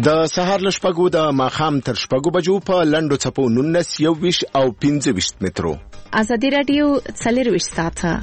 د سهار له شپږو د ماښام تر شپږو بجو په لنډو څپو 19 21 او 25 مترو. ازادي رادیو 24 ساعته.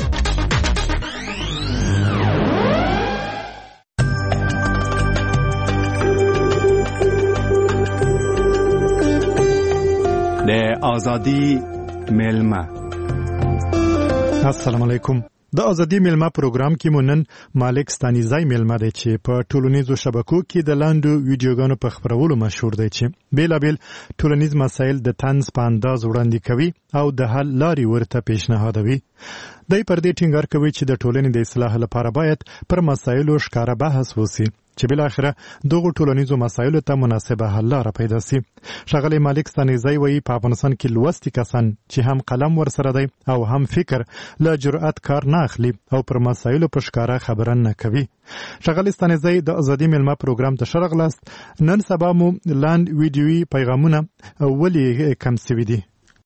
د ازادي میلمه. السلام علیکم. د ازادي میلمه پروګرام کې مونن مالک ستانیزای میلمه دی چې په ټولنیزو شبکو کې د لاندو ویډیوګانو په خبرولو مشهور دی چې بیلابل ټولنیز مسایل د طنز په انداز وړاندې کوي او د حل لارې ورته پیشنهادوي. دای پر دې ټینګار کوي چې د ټولنې د اصلاح لپاره باید پر مسایلو ښکاره بحث وشي چې بل اخره دغه ټولنیزو مسایلو ته مناسبه حل لاره پیدا شي. ښاغلی مالک ستانیزای وایي په افغانستان کې لوستي کسان چې هم قلم ورسره دی او هم فکر له جرأت کار نه اخلي او پر مسایلو په ښکاره خبره نه کوي. ښاغلی ستانیزای د ازادي میلمه پروګرام ته ښه راغلاست. نن سبا مو لاند ویډیویي پیغامونه ولې کم سوي دي؟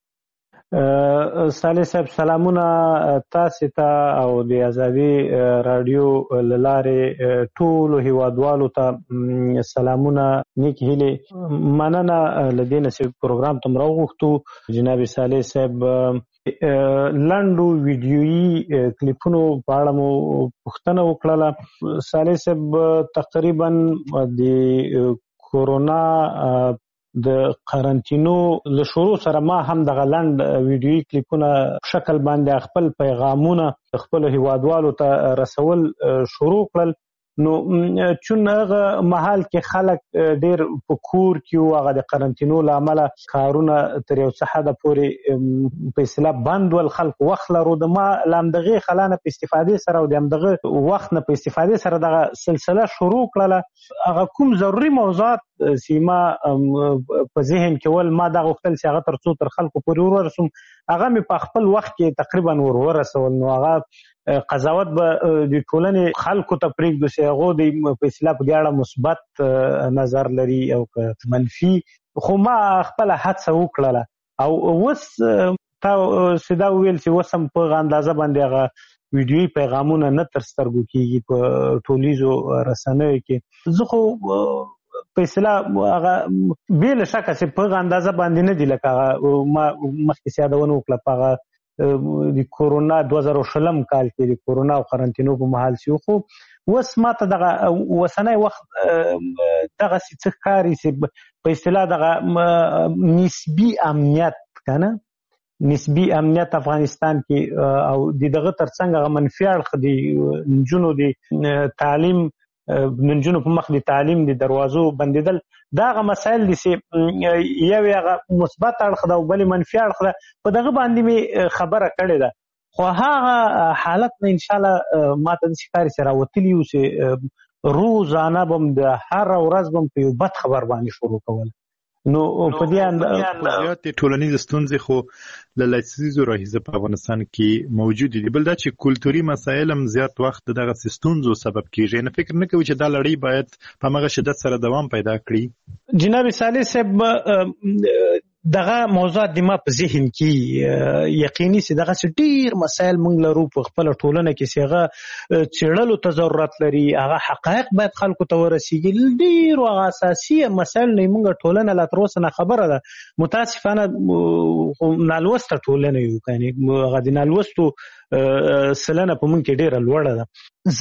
صالح صاحب سلامونه تاسو ته او د ازادي رادیو لاره ټول هیوادوالو ته سلامونه نیک هیله مننه لدینه چې پروګرام تم راغوښتو جناب صالح صاحب. لاندو ویډیویي کلیپونو په اړه مو پوښتنه وکړه. صالح صاحب تقریبا د کورونا د قرنټینو له شروع سره ما هم د غلند ویډیویي کلیپونه شکل باندې خپل پیغامونه خپل هیوادوالو ته رسول شروع کړل. نو چون هغه محل کې خلک ډیر په کور کې او هغه د قرنټینو لامل کارونه تر یو څه حد پورې په اصطلاح بند ول، خلک وخت لرو د ما لامدغه خلانه په استفاده سره او دغه وخت نه په استفاده سره دغه سلسله شروع کړله. هغه کوم ضروري موضوعات سیما په ذهن کې ول ما دا غوښتل چې هغه تر څو تر خلکو پورې ورسوم، هغه مې په خپل وخت کې تقریبا ورسول. نو هغه قضاوت به د ټولنې خلکو ته پرېږدو چې هغه د په اصطلاح په دې اړه مثبت نظر لري او منفي، خو ما خپل هڅه وکړله او اوس تا سیدا ویل چې اوس هم په اندازه باندې هغه ویډیویي پیغامونه نه تر سترګو کېږي په ټولیزو رسنیو کې. زه خو په اصطلاح هغه بې له شکه چې په اندازه باندې نه دي لکه ما مخکې یادونه وکړه په هغه د کورونا 2020 کال کې د کورونا او قرنټینو په محل شو. خو اوس ما ته دغه وسنۍ وخت دغه څه ښکاري چې په اصطلاح دغه نسبي امنیت کنه نسبي امنیت افغانستان کې او دغه ترڅنګ هغه منفي اړخ د نجونو د تعلیم نجونو په مخ د تعلیم د دروازو بندیدل، دا هغه مسایل دي چې یو هغه مثبت اړخ ده او بل منفي اړخ ده. په دغه باندې می خبره کړې ده، خو هغه حالت نه ان شاء الله ما ته ښکاري چې راوتلی یو چې روزانه بم د هر ورځ بم په یو بد خبر باندې شروع کول. نو په دې اندازه ټولنیز ستونزې خو له لسیزو راهیسې په افغانستان کې موجود دي. بل دا چې کلتوري مسایل هم زیات وخت دغه ستونزو سبب کیږي. نه فکر نه کوي چې دا لړۍ باید په هغه شدت سره دوام پیدا کړي؟ جناب صالح صاحب دغه موضوعات د ما په ذهن کې یقیني چې دغه ډیر مسایل موږ لرو په خپل ټولنه کې چې هغه څېړلو ته ضرورت لري، هغه حقایق باید خلکو ته ورسیږي. ډیر هغه اساسي مسایل نه موږ ټولنه لا تر اوسه نه خبره ده. متاسفانه نالوسته ټولنه یو، یعنی هغه د نالوستو سلنه په موږ کې ډیره لوړه ده.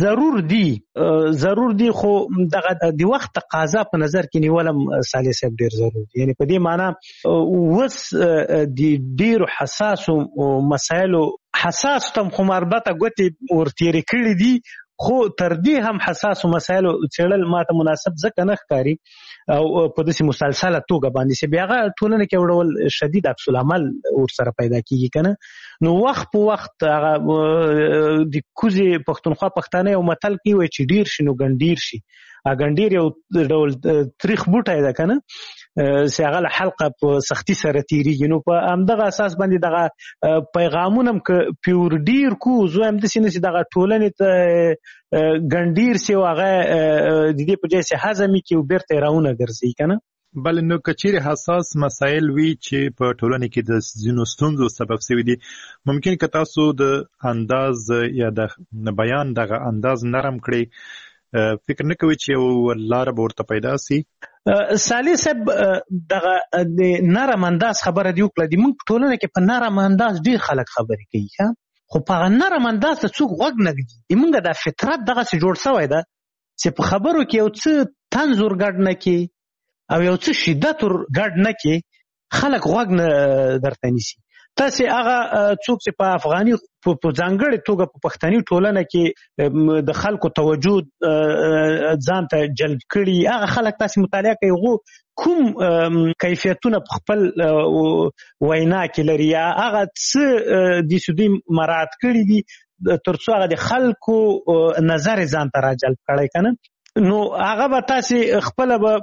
ضرور دي خو دغه د وخت تقاضا په نظر کې نیولم صالح صاحب ډیر ضروري. یعنی په دې معنی اوس د ډیرو حساسو مسایلو حساس تم خو مربطه ګوتې ورتېرې کړي دي، خو تر دې هم حساسو مسایلو څېړل ماته مناسب ځکه نه ښکاري او په داسې مسلسله توګه باندې چې بیا هغه ټولنه کې یو ډول شدید عکس العمل ورسره پیدا کېږي که نه. نو وخت په وخت هغه د کوزې پښتونخوا پښتانه یو متل کې وایي چې ډیر شي نو ګنډیر شي. ګنډیر یو ډول تریخ بوټی ده که نه چې هغه له حلقه په سختي سره تېرېږي. نو په همدغه اساس باندې دغه پیغامونه هم که پیور ډیر کو زه هم داسې نه چې دغه ټولنې ته ګنډیر شي او هغه د دې په ځای چې هضمې کړي او بیرته یې راونه ګرځوي که نه. بل نو که چیرې حساس مسایل وي چې په ټولنه کې د ځینو ستونزو سبب شوي دي، ممکن که تاسو د انداز یا د بیان دغه انداز نرم کړئ فکر نه کوي چې یو لار به ورته پیدا سي؟ صالح صاحب دغه د نرم انداز خبره دی وکړه. د موږ په ټولنه کې په نرم انداز ډېر خلک خبرې کوي، خو په هغه نرم انداز ته څوک غوږ نه ږدي. موږ د فطرت دغسې جوړ شوی ده چې په خبرو کې یو څه طنز ور ګډ نه کړي او یو څه شدت ور ګډ نه کړي، خلک غوږ نه درته نیسي. تاسې هغه څوک چې په افغاني په ځانګړې توګه په پښتني ټولنه کې د خلکو توجه ځان ته جلب کړي، هغه خلک تاسې مطالعه کوي، هغو کوم کیفیتونه په خپل وینا کې لري، یا هغه څه د دوی مراعات کړي دي تر څو هغه د خلکو نظر ځان ته راجلب کړی که نه. نو هغه به تاسې خپله به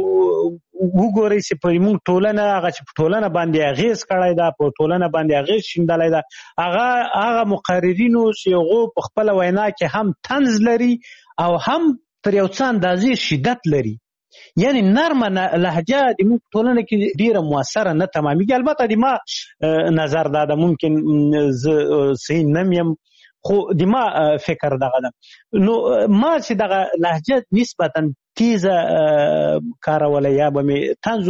وګورئ چې په موږ ټولنه هغه چې په ټولنه باندې اغېز کړی ده، په ټولنه باندې اغېز شیندلی ده، هغه مقررینو چې هغو په خپله وینا کې هم طنز لري او هم تر یو څه اندازې شدت لري. یعنی نرمه لهجه د موږ په ټولنه کې ډېره مؤثره نه تمامېږي. البته د ما نظر دا ده، ممکن زه صحیح نم یم، خو د ما فکر دغه ده. نو ما چې دغه لهجه نسبتا تیزه کاروله یا به مې طنز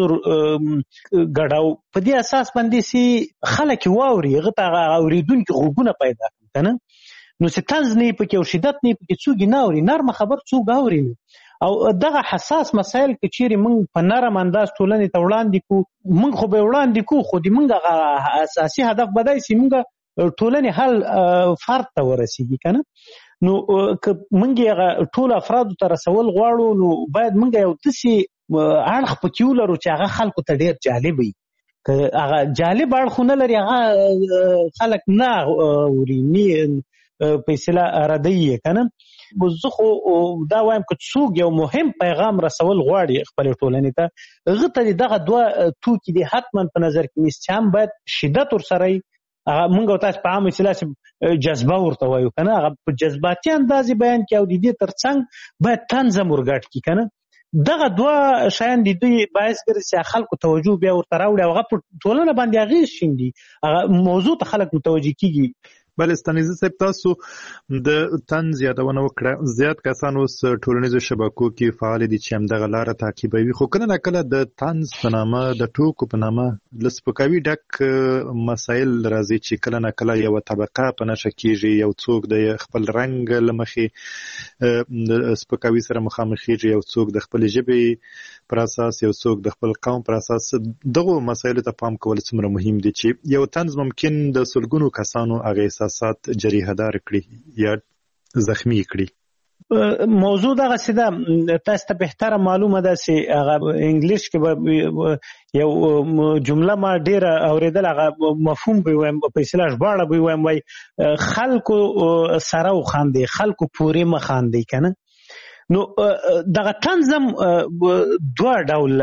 ګډاو، په دې اساس باندې چې خلک واوري، هغه ته هغه اورېدونکي غوږونه پیدا کړي که نه. نو چې طنز نه یې پکې او شدت نه یې پکې څوک یې نه اوري، نرمه خبر څوک اوري. او دغه حساس مسایل که چیرې موږ په نرم انداز ټولنې ته وړاندې کړو، موږ خو به یې وړاندې کړو، خو د موږ هغه اساسي هدف به دی چې موږ ټولنې حل فرد ته ورسېږي که نه. نو که موږ یې هغه ټولو افرادو ته رسول غواړو، نو باید موږ یو داسې اړخ پکې ولرو چې هغه خلکو ته ډېر جالب وي. که هغه جالب اړخ نه لري، هغه خلک نه اوري، په اصطلاح ردوي یې که نه. زه خو دا وایم که څوک یو مهم پیغام رسول غواړي خپلې ټولنې ته، هغه ته دغه دوه توکي دي حتما په نظر کې نیسي، چې هم باید شدت ورسره وي، موږ او تاسو په عامه اصطلاح چې جذبه ورته وایو که نه، هغه په جذباتي انداز بیان کړي، او د دې تر څنګ باید طنز هم ورګډ کړي که نه. دغه دوه شیان د دوی باعث ګرځي چې خلکو توجه بیا ورته راوړي او هغه په ټولنه باندې اغېز شیندي، هغه موضوع ته خلک متوجه کېږي. بله ستانیزه صاحب، تاسو د طنز یادونه وکړه. زیات کسان اوس ټولنیزو شبکو کې فعال دي چې همدغه لاره تعقیبوي، خو کله نه کله د طنز په نامه، د ټوکو په نامه له سپکاوي ډک مسایل راځي چې کله نه کله یوه طبقه په نښه کېږي، یو څوک د خپل رنګ له مخې د سپکاوي سره مخامخېږي، یو څوک د خپلې ژبې پر اساس، یو څوک د خپل قوم پر اساس. دغو مسایلو ته پام کول څومره مهم دي چې یو طنز ممکن د سلګونو کسانو هغه احساسات جریحه‌دار کړي یا زخمی کړي. موضوع دغسې ده، تاسو ته بهتره معلومه ده چې هغه انګلیش کې به یو جمله ما ډېره اورېدل، هغه مفهوم به وایم، په اصطلاح ژباړه به وایم، وایي خلکو سره وخاندئ، خلکو پورې مه خاندئ که نه. نو دغه طنز هم دوه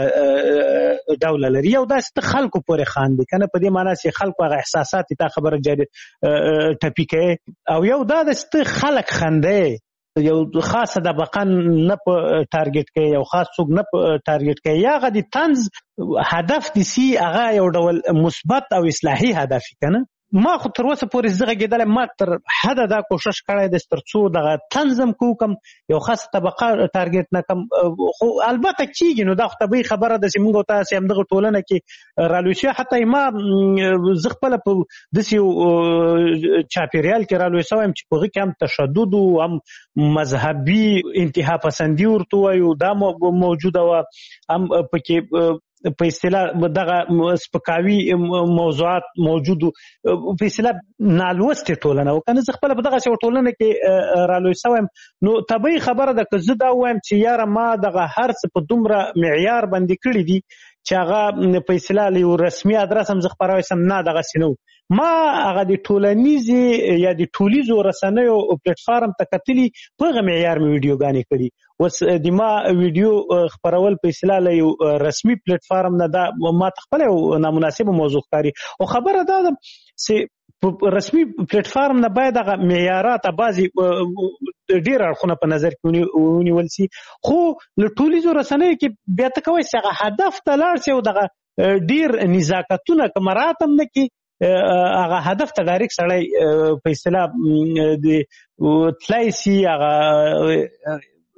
ډوله لري. یو داسې ته خلکو پورې خاندي که نه، په دې معنا چې خلکو هغه احساسات تا خبره جاري ټپي کوي، او یو دا داسې ته خلک خندی، یو خاصه طبقه نه په ټارګټ کوي، یو خاص څوک نه په ټارګټ کوي، یا هغه د طنز هدف دي سي هغه یو ډول مثبت او اصلاحي هدف وي که نه. ما خو تر اوسه پورې زه غږېدلی، ما تر حده دا کوشش کړی دی تر څو دغه طنز هم کوم، یو خاصه طبقه ټارګټ نه کړم. خو البته کېږي، نو دا خو طبیعي خبره ده چې موږ او تاسې همدغه ټولنه کې رالوی شوي. حتی ما زه خپله په داسې یو چاپېریال کې رالوی شوی یم چې په هغه کې هم تشدد و، هم مذهبي انتها پسندي ورته وایو دا موجوده وه، هم پکې په اصطلاح دغه سپکاوي موضوعات موجود، په اصطلاح نالوستې ټولنه و که نه. زه خپله په دغسې یوه ټولنه کې رالوی شوی یم، نو طبیعي خبره ده که زه دا ووایم چې یاره ما دغه هر څه په دومره معیار باندې کړي دي چې هغه په اصطلاح له یو رسمي ادرس هم زه خپروی سم، نه دغسې نه و. ما هغه د ټولنیزې یا د ټولیزو رسنیو پلیټفارم ته کتلي، په هغه معیار مې ویډیوګانې کړي. اوس د ما ویډیو خپرول په اصطلاح له یو رسمي پلیټفارم نه، دا ما ته خپله یو نامناسبه موضوع ښکاري. او خبره دا ده چې رسمي پلیټفارم نه باید هغه معیارات بعضې ډېر اړخونه په نظر کې ونیول سي، خو له ټولیزو رسنیو کې بیا ته کوی چې هغه هدف ته لاړ سي او دغه ډېر نزاکتونه که مراعات هم نه کړي، هغه هدف ته ډایرکټ سړی په اصطلاح د تللی سي، هغه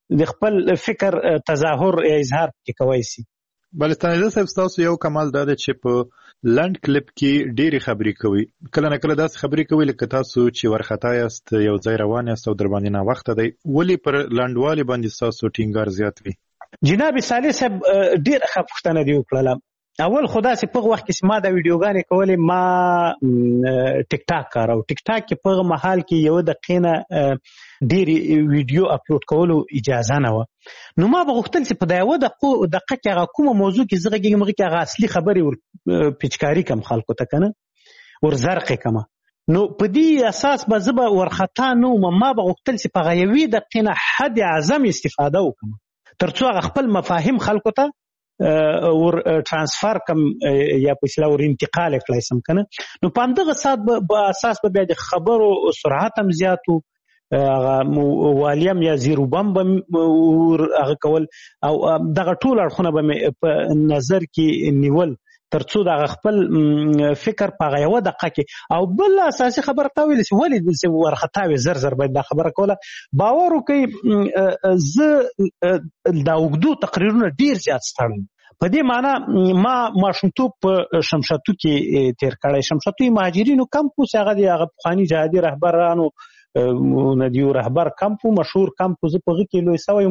د خپل فکر تظاهر یا اظهار کې کوي سي. بلستاني صاحب تاسو یو کمال دا چې په لند کلیپ کې ډېری خبرې کوي، کله نه کله داسې خبرې کوي لکه تاسو چې ورختا یاست، یو ځای روان یاست او در باندې ناوخته دی، ولې پر لنډوالي باندې تاسو ټینګار زیات وي؟ جناب صالح صاحب ډېر ښه پوښتنه دی وکړله. اول خدا سي په وخت کې ما دا ویډیوګانې کولې، ما ټیک ټاک کارو. ټیک ټاک کې په محل کې یو دقیقه نه ډېری ویډیو اپلوډ کولو اجازه نه و. نو ما بغوښتل چې په دا یو دقیقه کې هغه کومه موضوع کې زه غږیږم کې هغه اصلي خبرې ور پیچکاري کم خلکو ته کنه ور زرقې کما. نو په دې اساس به زه به ورختا نو ما بغوښتل چې په غوي دقیقه نه حد اعظم استفاده وکم ترڅو هغه خپل مفاهیم خلکو ته ور ترانسفر کم یا په اصطلاح ور انتقال کړای سم کنه. نو په همدغه اساس به د خبرو سرعت هم زیاتو، والیم یا زیرو بم هغه کول او دغه ټول اړخونه به په نظر کې نیول ترڅو د خپل فکر په یوه دقیقه کې. او بل اساسي خبره تا ویل چې ولې ورخطاوي زر زر باید دا خبره کوله. باور وکړئ زه دا اوږدو تقریرونه ډیر زیات ستړم. په دې معنی ما ماشومتوب په شمشاتو کې تیر کړی. شمشاتو مهاجرینو کمپوس هغه د هغه پخواني جهادي رهبرانو ندیو رهبر کمپو، مشهور کمپو، زه په هغه کې لوی سوی یم.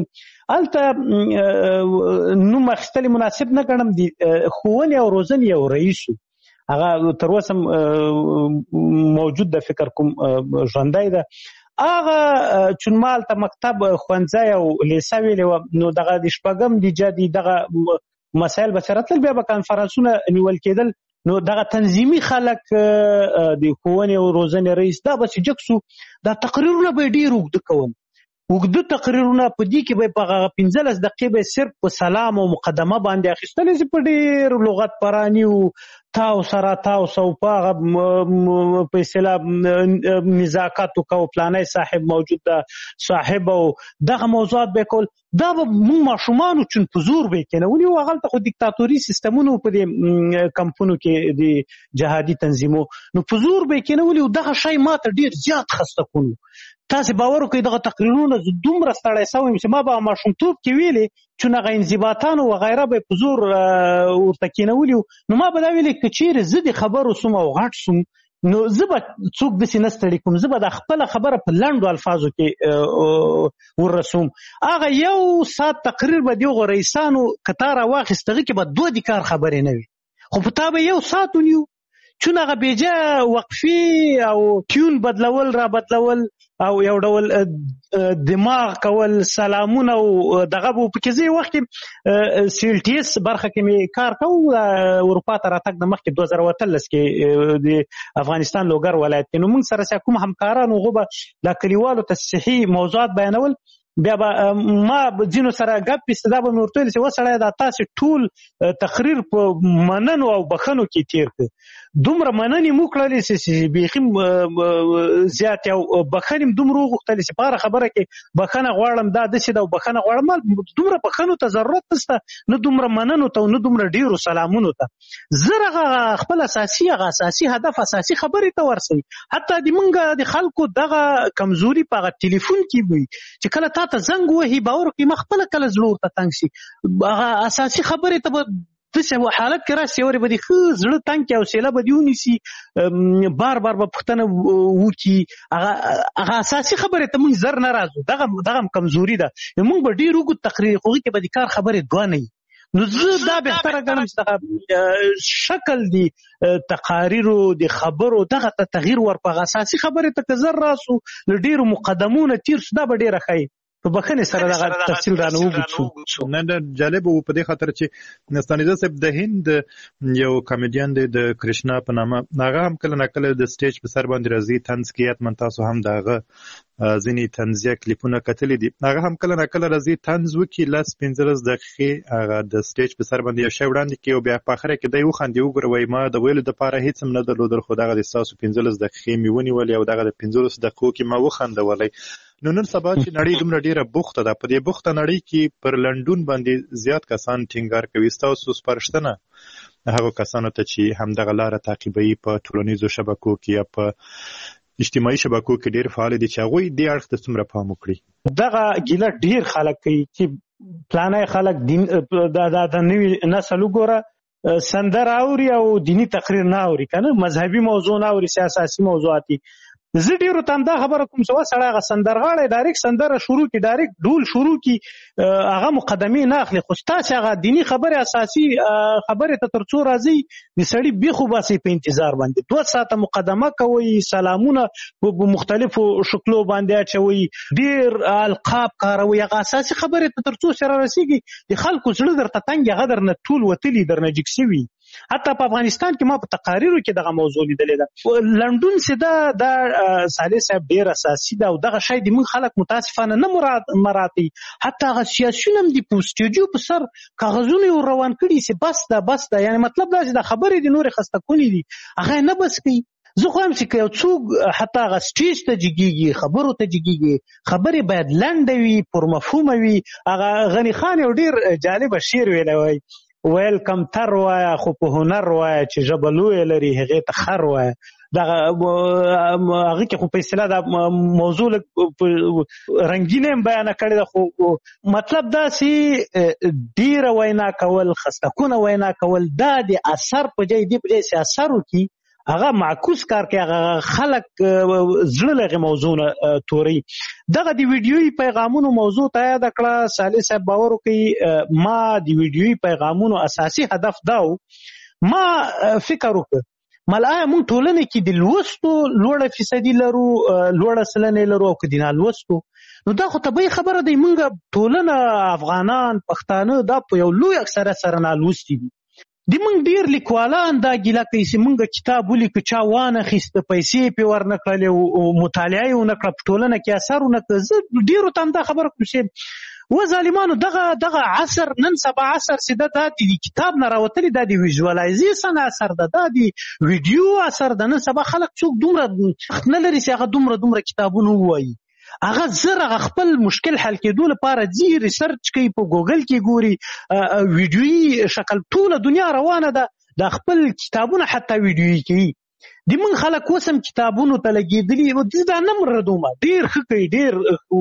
هلته نوم اخیستل مناسب نه ګڼم. د ښوونې او روزنې یو رئیس هغه تر اوسه موجود ده، فکر کوم ژوندی ده. هغه چون ما هلته مکتب ښوونځی او لیسه ویلې وه، نو دغه د شپږم د جدي دغه مسایل به سره تلل، بیا به کنفرانسونه نیول کېدل. نو دغه تنظیمي خلک د ښوونې او روزنې رئیس دا به چې جک سو دا تقریرونه به ډېر اوږده کوم. اوږده تقریرونه په دې کې به په هغه 15 دقیقې به صرف په سلام او مقدمه باندې اخیستلې چې په ډېر لغت پراني او تاو سره تاو سو په هغه په اصطلاح نزاکت وکړو، پلانی صاحب موجود ده، صاحب او دغه موضوعات به کول. دا به موږ ماشومانو چون په زور به کېنولي او هغلته خو دیکتاتوري سیستمونو په دې کمپونو کې د جهادي تنظیمو نو په زور به کېنولي او دغه شی ما ته ډېر زیات خسته کړو. تاسې باور وکړئ دغه تقریرونه زه دومره ستړی سوی یم چې ما به ماشومتوب کې ویلې چون هغه انضباطان وغیره به په زور ورته کېنولي. نو ما به دا ویلې که چیرې زه د خبرو سوم او غټ سوم نو زه به څوک داسې نه ستړي کوم، زه به د خپله خبره په لنډو الفاظو کې ورسوم. هغه یو ساعت تقریر به د هغو رئیسانو که تا راواخیست هغې کې به 2 د کار خبرې نه وي، خو په تا به 1 ساعت ونیو چون هغه بیجا وقفي او ټیون بدلول را بدلول او یو ډول دماغ کول، سلامونه او دغه به په کې وخت کې سیلټیس برخه کې مې کار کوو اروپا ته راتګ د مخکې 2013 کې د افغانستان لوګر ولایت کې. نو موږ سره کوم همکاران هغو به د کلیوالو ته صحي موضوعات بیانول. بیا به ما ځینو سره ګپ پیسته دا به مې ورته ویل چې وسړی دا تاسې ټول تقریر په مننو او بخښنو کې تیر کړ. دومره مننې مو کړلې چې بیخي زیات او بخښنې م دومره وغوښتلې چې په هره خبره کې بخښنه غواړم دا داسې ده او بخښنه غواړم. دومره بخښنو ته ضرورت نشته، نه دومره مننو ته او نه دومره ډېرو سلامونو ته. زر هغه خپل اساسي هدف اساسي خبرې ته ورسوي. حتی د موږ د خلکو دغه کمزوري په هغه ټلیفون کې وي چې کله تا ته زنګ وهي باور وکړي ما خپله کله زړه ورته تنګ شي. هغه اساسي خبرې ته به داسې حالت کې راسي اورې به دې ښه زړه تنګ کړي، حوصله به دې ونیسي، بار بار به پوښتنه وکړي. هغه اساسي خبرې ته موږ زر نه راځو، دغه هم کمزوري ده. موږ به ډېر اوږد تقریر خو هغې کې به د کار خبرې 2 نه وي. نو زه دا بهتره ګڼم چې دغه شکل د تقاریرو د خبرو دغه ته تغییر ور په اساسي خبرې ته که زر راسو له ډېرو مقدمونه تیر سو دا به ډېره ښایي. په بخښنې سره دغه تفصیل رانه وګورو. نه جالب و په دې خاطر چې نستانیزه صاحب د هند یو کامیډین دی د کرشنا په نامه، هغه هم کله نه کله د سټیج په سر باندې راځي طنز کوي. حتما تاسو هم د هغه ځینې طنزیه کلیپونه کتلي دي. هغه هم کله نه کله راځي طنز وکړي 10-15 دقیقې هغه د سټیج په سر باندې یو شی وړاندې کوي او بیا په اخره کې دی وخاندي وګوره وایي ما د ویلو دپاره هېڅ هم نه درلودل خو دغه د ستاسو 15 دقیقې مې ونیولې او دغه د 15 دقیقو کې ما وخندولی. نو نن سبا چې نړۍ دومره ډیره بوخته ده، په دې بوخته نړۍ کې پر لنډون باندې زیات کسان ټینګار کوي. ستاسو سپارښتنه هغو کسانو ته چې همدغه لاره تعقیبوي په ټولنیزو شبکو کې یا په اجتماعي شبکو کې ډېر فعال دي چې هغوی دې اړخ ته څومره پام وکړي؟ دغه ګیله ډیر خلک کوي چې پلانای خلک دین د نوې نسل وګوره سندره اوري او دینی تقریر نه اوري کنه مذهبي موضوع نه اوري سیاسي موضوعاتي زه ډیرو ته دا خبره کوم چې سړی هغه سندرغاړی ډایرکټ سندره شروع کی ډایرکټ ډول شروع کی هغه مقدمې نه اخلي خو ستاسو هغه دینی خبره اساسي خبره ته ترڅو راځي د سړی بیخو باسي په انتظار باندې 2 ساعته مقدمه کوي سلامونه په مختلفو شکلو باندې اچوي ډیر القاب کاروي هغه اساسي خبره ته ترڅو سره رسیږي د خلکو زړه درته تنګ هغه درنه ټول وتلی درنه جکسوي حتی په افغانستان کې ما په تقاریرو کې دغه موضوع لیدلې ده لندن سه دا صالح صاحب ډیر اساسي ده او دغه شی د موږ خلک متاسفانه نه مراتي حتی هغه سیاسيون هم د پوسټیجو په سر کاغذونه روان کړي سي بس دا یعنی مطلب دا چې د خبرې د نور خسته کولې دي هغه نه بس کوي زه خو هم چې یو څوک حتی هغه سټیج ته جګیږي خبرو ته جګیږي خبرې باید لنډه وي پر مفهومه وي هغه غنی خان یو ډیر جالب شعر ویلی وای ویل کم تر وایه خو په هنر وایه چې ژبه لویه لري هغې ته خر وایه دغه هغې کې خو په اصطلاح دا موضوع رنګینه هم بیانه کړې ده خو مطلب داسې ډیره وینا کول خستکونه وینا کول دا د اثر په ځای دی په ځای چې اثر وکړي هغه معکوس کار کوي هغه خلک زړه لغې موضوع نه توري دغه د ویډیوي پیغامونو موضوع ته یاد کړه صالح صاحب باور وکړي ما د ویډیوي پیغامونو اساسي هدف دا ما فکر وکړ ملایه مونږ ټولنه کې د لوستو لوړه فیصدي لرو لوړه سلنه لرو او که د نالوستو نو دا خو طبیعي خبره دی مونږ ټولنه افغانان پښتانه دا په یو لوی اکثره سره نالوستي دي د موږ ډیر لیکوالان دا ګیله کوي چې موږ کتاب ولیکو چا وانه خیسته پیسې پې ورنه کړلې او مطالعه یې ونه کړه په ټولنه کې اثر ونه کړه زه ډیرو ته هم دا خبره کوم چې ظالمانو دغه عصر نن سبا عصر چې دا د کتاب نه راوتلي دا د ویژوالایزیشن اثر ده دا د ویډیو اثر ده نن سبا خلک څوک دومره وخت نه لري چې هغه دومره کتابونه ووایي هغه زر هغه خپل مشکل حل کېدو لپاره ځي ریسرچ کوي په ګوګل کې ګوري ویډیوي شکل ټوله دنیا روانه ده د خپل کتابونه حتی ویډیوي کوي د موږ خلک اوس هم کتابونو ته لګېدلي دا نه مردومه ډېر ښه کوي ډېر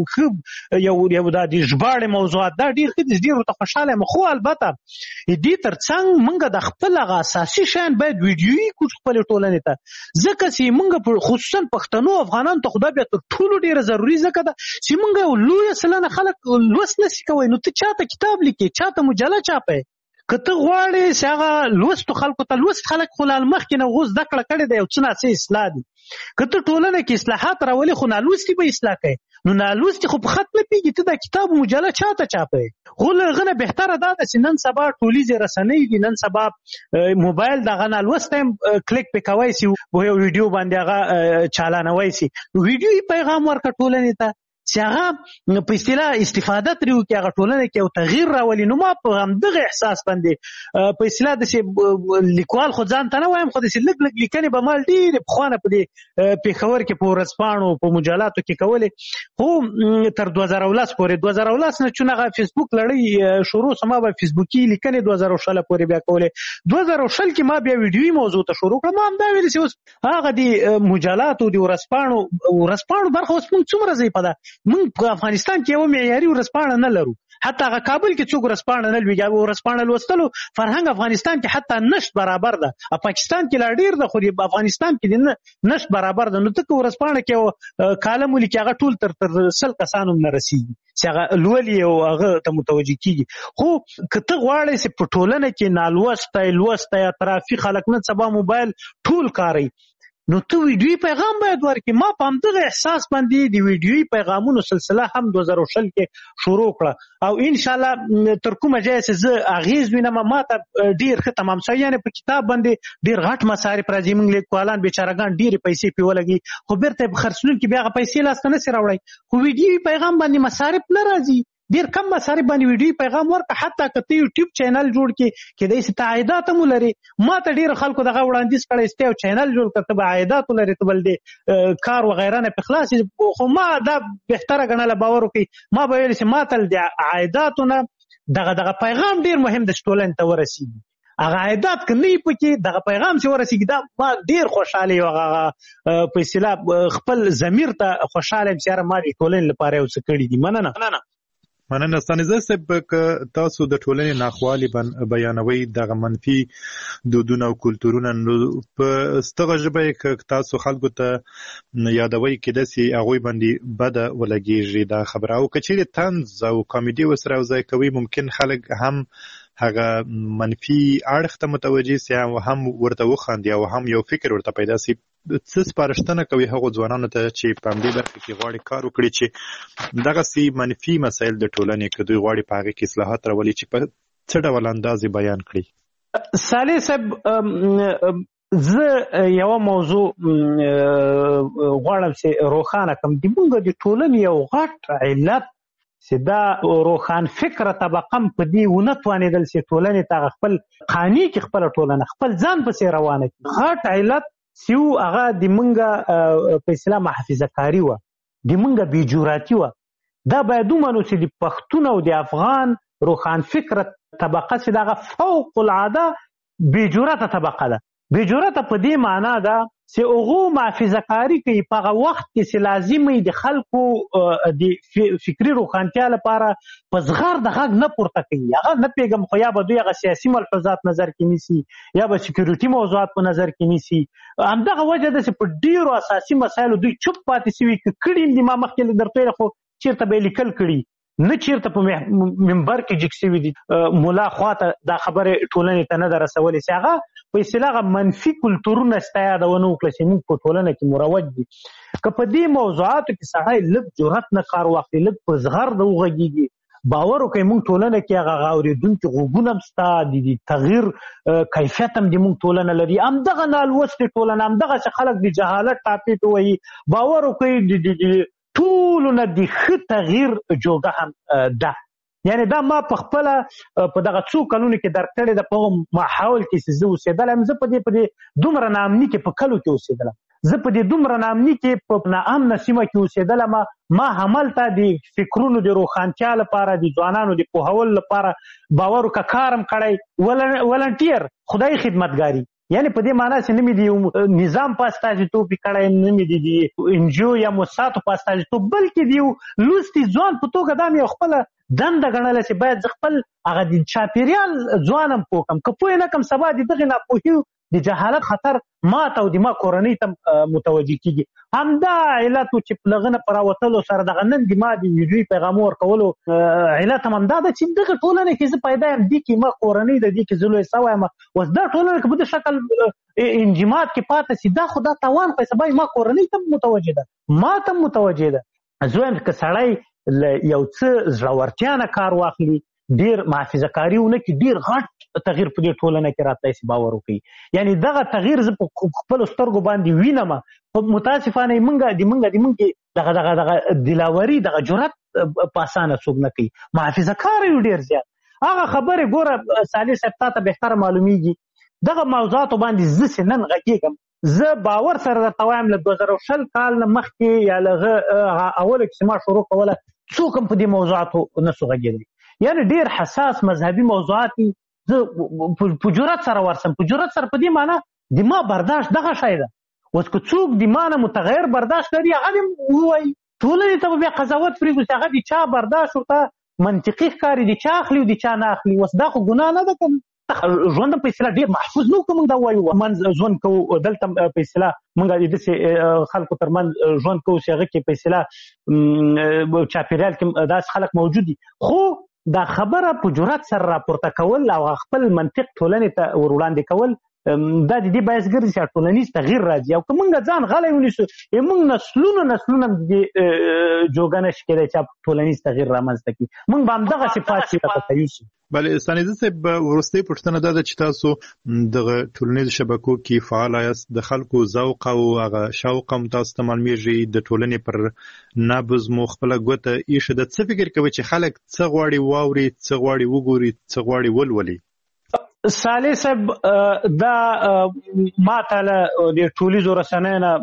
ښه یو دا د ژباړې موضوعات دا ډېر ښه دي ډېرو ته خوشحاله یم خو البته دې تر څنګ موږ د خپل هغه اساسي شیان باید ویډیوي کړو خپلې ټولنې ته ځکه چې موږ خصوصا پښتنو افغانانو ته خو دا بیا تر ټولو ډېره ضروري ځکه ده چې موږ یو لویه سلنه خلک لوست نشي کوی نو ته چاته کتاب لیکې چاته مجله چاپی که ته غواړې چې هغه لوستو خلکو ته لوست خلک خو لا مخکې نه اوس زده کړه کړې ده یو څه ناڅه اصلاح دي که ته ټولنه کې اصلاحات راولې خو نالوستي به اصلاح کوي نو نالوستي خو په خط نه پیږي ته دا کتاب مجله چاته چاپی خو له هغه نه بهتره دا ده چې نن سبا ټولیزې رسنۍ دي نن سبا موبایل دغه نالوستی هم کلیک پې کوی سي په یو ویډیو باندې هغه چالانوی سي ویډیوي پیغام ورکړه ټولنې ته چې هغه په اصطلاح استفاده ترې وکړي هغه ټولنه کې یو تغییر راولي نو ما په همدغه احساس باندې په اصطلاح داسې لیکوال خو ځان ته نه وایم خو داسې لږ لږ لیکنې به ما ډېرې پخوانه په دې پېښور کې په ورځپاڼو په مجلاتو کې کولې خو تر 2010 پورې 2010 نه چون هغه فیسبوک لړۍ شروع سه ما به فیسبوکي لیکنې 2010 پورې بیا کولې 2010 کې ما بیا ویډیوي موضوع ته شروع کړم ما همدا ویلې چې اوس هغه د مجلاتو د ورځپاڼو برخه اوس موږ څومره ځای په ده موږ په افغانستان کې یو معیاري ورځپاڼه نه لرو حتی هغه کابل کې څوک ورځپاڼه نه لوي ورځپاڼه لوستلو فرهنګ افغانستان کې حتی نشت برابر ده پاکستان کې لا ډېر ده خو د افغانستان کې نشت برابر ده نو ته که ورځپاڼه کې کالم ولیکي هغه ټول تر 100 کسانو نه رسېږي چې هغه لولي او هغه ته متوجه کېږي خو که ته غواړې چې په ټولنه کې لوستی اطرافي خلک نن سبا موبایل ټول کاروي نو ته ویډیوي پیغام باید ورکړي ما په همدغه احساس باندې د ویډیوي پیغامونو سلسله هم 2010 کې شروع کړه او انشاءالله تر کومه ځایه چې زه اغېز وینم ما ته ډېر ښه تمام شوی یعنې په کتاب باندې ډېر غټ مصارف راځي موږ لیکوالان بیچارهګان ډېرې پیسې پرې ولګي خو بیرته یې په خرڅلونکي بیا هغه پیسې لاسته نشي راوړی خو ویډیوي پیغام باندې مصارف نه راځي ډیر کم مصارف باندې ویډیو پیغام ورکړه حتی که ته یوټیوب چینل جوړ کړې کېدای شي ته عایدات هم ولرې ما ته ډېرو خلکو دغه وړاندیز کړی چې ته یو چینل جوړ کړه ته به عایدات ولرې ته بل دې کار وغیره نه پې خلاص خو ما دا بهتره ګڼله باور وکړئ ما به ویل چې ما ته د عایداتو نه دغه پیغام ډېر مهم ده چې ټولنې ته ورسېږي هغه عایدات که نه وي پکې دغه پیغام چې ورسېږي دا ما ډېر خوشحاله یم هغه په اصطلاح خپل ضمیر ته خوشحاله یم چې یاره ما د ټولنې لپاره یو څه کړي دي. مننه ستانیزه صاحب که تاسو د ټولنې ناخوالې بیانوي دغه منفي دودونه او کلتورونه نو په ستغه ژبه که تاسو خلکو ته یادوي کېدای سي هغوی باندې بده ولګېږي دا خبره او که چیرې طنز او کامیډي ورسره یوځای کوي ممکن خلک هم هغه منفي اړخ ته متوجه سي او هم ورته وخاندي او هم یو فکر ورته پیدا سي. څه سپارښتنه کوي هغو ځوانانو ته چې په همدې برخه کې غواړي کار وکړي چې دغسې منفي مسایل د ټولنې که دوی غواړي په هغې کې اصلاحات راولي چې په څه ډول انداز یې بیان کړي؟ صالح صاحب زه یوه موضوع غواړم چې روښانه کړم. زموږ د ټولنې یو غټ علت چې دا روښان فکره طبقه هم په دې ونه توانېدل چې ټولنې ته خپل قانع کړي خپله ټولنه خپل ځان پسې روانه کړي. غټ علت چې و هغه د موږ په اصطلاح محافظه کاري وه، د موږ بېجراتي وه. دا باید ومنو چې د پښتون او د افغان روښان فکره طبقه چې دغه فوق العاده بېجرته طبقه ده. بېجرته په دې معنا ده چې هغو محافظه کاري کوي په هغه وخت کې چې لازم وي د خلکو د فکري روښانتیا لپاره په زغر د غږ نه پورته کوي. هغه نه پوهېږم خو یا به دوی هغه سیاسي ملحوظات نظر کې نیسي یا به سکیورټي موضوعات په نظر کې نیسي. همدغه وجه ده چې په ډېرو اساسي مسایلو دوی چوپ پاتې سوي. که کړي دي ما مخکې درته ویل خو چېرته به یې لیکل کړي نه چېرته په منبر کې جګ سوي دي ملا خواته دا خبرې ټولنې ته نه ده رسولې چې هغه په اصطلاح منفي کلتورونه ستا یادونه وکړه چې موږ په ټولنه کې مروج دي. که په دې موضوعاتو کې سړی لږ جرأت نه کار واخلي لږ په زغر د وغږېږي باور وکړئ موږ ټولنه کې هغه اورېدونکي غوږونه هم شته د تغییر کیفیت هم د موږ ټولنه لري. همدغه نالوستې ټولنه همدغسې خلک د جهالت ټاپې ته وایي باور وکړئ د ټولو نه د ښه تغییر جوګه هم ده. یعنی دا ما په خپله په دغه څو کلونو کې درک کړې ده په هغه ماحول کې چې زه اوسېدلی یم. زه په دې دومره ناامني کې په کلو کې اوسېدلم. زه په دې دومره ناامني کې په ناامنه سیمه کې اوسېدلم. ما هملته د فکرونو د روښانتیا لپاره د ځوانانو د پوهولو لپاره باور وکړه کار هم کړی ولنټیر خدای خدمتګاري. یعنی په دې معنا چې نه مې د نظام په استازیتوب یې کړی نه مې د انجیو یا موسساتو په استازیتوب بلکې د یو لوستي ځوان په توګه دا مې یو خپله دنده ګڼله چې باید زه خپل هغه د چاپېریال ځوان هم پوه کړم. که پوه نه کړم سبا د دغې ناپوهي د جهالت خطر ما ته او د ما کورنۍ ته متوجه کېږي. همدا علت و چې له هغه نه په راوتلو سره دغه نن د ما د ویډیوي پیغامو ورکولو علت هم همدا ده چې دغه ټولنه کې زه پیدا یم دې کې ما کورنۍ ده دې کې زه لوی سوی یم. اوس دا ټولنه که په دې شکل انجماد کې پاته سي دا خو دا تاوان خو سبا ما کورنۍ ته متوجه ده ما ته متوجه ده. زه وایم که سړی یو څه زړورتیا نه کار واخلي ډېر محافظه کاري ونه کړي ډېر غټ تغییر په دې ټولنه کې راتلی سي باور وکړي. یعنی دغه تغییر زه په خپلو سترګو باندې وینم. متاسفانه موږ دغه دلاوري دغه جرأت په اسانه څوک نه کوي. محافظه کار یو ډېر زیات. هغه خبرې ګوره صالح صاحب تا ته بهتره معلومیږي دغه موضوعاتو باندې زه چې نن غږېږم زه باور سره درته وایم له 2020 کال نه مخکې یا له اوله کې چې ما شروع کوله څوک هم په دې موضوعاتو نسو غږېدلی. یعنی ډېر حساس مذهبي موضوعات زه په جرأت سره ورسم. په جرأت سره په دې معنا د ما برداشت دغه شی ده. اوس که څوک د ما نه متغیر برداشت لري هغه دې ووایي ټولنې ته به بیا قضاوت پرېږدو چې هغه د چا برداشت ورته منطقي ښکاري د چا اخلي او د چا نه اخلي. اوس دا خو ګناه نه ده که ژوند په اصطلاح ډېر محفوظ نه وو که موږ دا ووایو منځ ژوند کوو دلته په اصطلاح موږ د داسې خلکو تر منځ ژوند کوو چې هغه کې په اصطلاح چاپېریال کې داسې خلک موجود دي. خو دا خبره په جرأت سره راپورته کول او خپل منطق ټولنې ته ور وړاندې کول دا د دې باعث ګرځي چې ټولنیز تغییر راځي. او که موږ ځان غلی ونیسو موږ نسلونه د دې جوګه نشي کېدی چې ټولنیز تغییر رامنځته کړي. موږ به همدغسې پاتې لکه کوي شو. بله ستانیزه صاحب وروستۍ پوښتنه دا ده چې تاسو دغه ټولنیزو شبکو کې فعال یاست د خلکو ذوق او هغه شوق هم تاسو ته معلومیږي د ټولنې پر نبض مو خپله ګوته ایښې ده. څه فکر کوئ چې خلک څه غواړي واوري څه غواړي وګوري څه غواړي ولولي؟ صالح صاحب دا ما ته له د ټولیزو رسنیو نه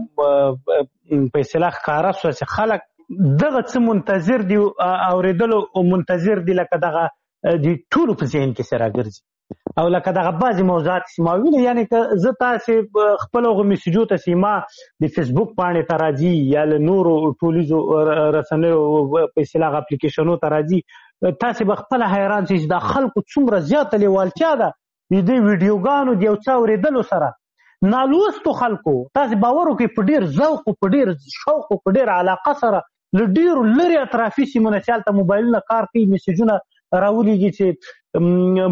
په اصطلاح ښکاره شوه چې خلک دغه څه منتظر دي اورېدلو منتظر دي لکه دغه د ټولو په ذهن کې سره ګرځي. او لکه دغه بعضې موضوعات چې ما ویلي، یعنې که زه تاسې خپل هغو میسیجو ته چې ما د فیسبوک پاڼې ته راځي یا له نورو ټولیزو رسنیو په اصطلاح اپلیکیشنو ته راځي، تاسې به خپله حیران شئ چې دا خلکو څومره زیاته لیوالتیا ده د دې ویډیوګانو د یو څه اورېدلو سره. نالوستو خلکو تاسې باور وکړئ په ډېر ذوق او په ډېر شوق او په ډېر علاقه سره له ډېرو لرې اطرافي سیمو نه چې هلته موبایلونه کار کوي، میسیجونه راولیږي چې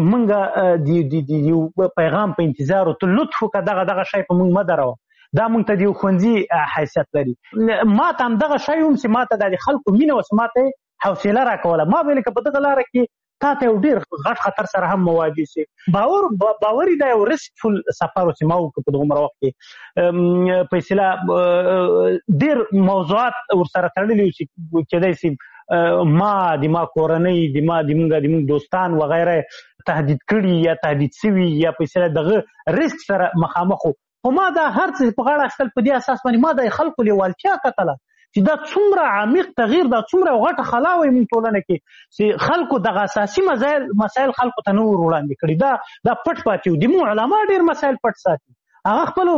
موږ د یو پیغام په انتظار و، ته لطف وکړه دغه شی په موږ مه دروه. دا موږ ته د یو ښوونځي حیثیت لري. ما ته همدغه شی هم چې ما ته د خلکو مینه وه چې ما ته یې حوصله راکوله. ما ویل که په دغه لاره کې تا ته یو ډېر غټ خطر سره هم مواجه شي. باوري دا یو رسکفل سفر و چې ما وکړو په دغومره وخت کې. په اصطلاح ډېر موضوعات ورسره تړلي وو چې کېدای شي ما د ما کورنۍ د موږ دوستان وغیره تهدید کړي یا تهدید شوي یا په اصطلاح دغه رسک سره مخامخ وو. خو ما دا هر څه په غاړه اخیستل په دې اساس باندې ما د خلکو لیوالتیا کتله چې دا څومره عمیق تغییر، دا څومره غټه خلا وایي موږ ټولنه کې چې خلکو دغه اساسي مسایل خلکو ته نه ور وړاندې کړي. دا پټ پاتې وو. د موږ علما ډېر مسایل پټ ساتي. هغه خپلو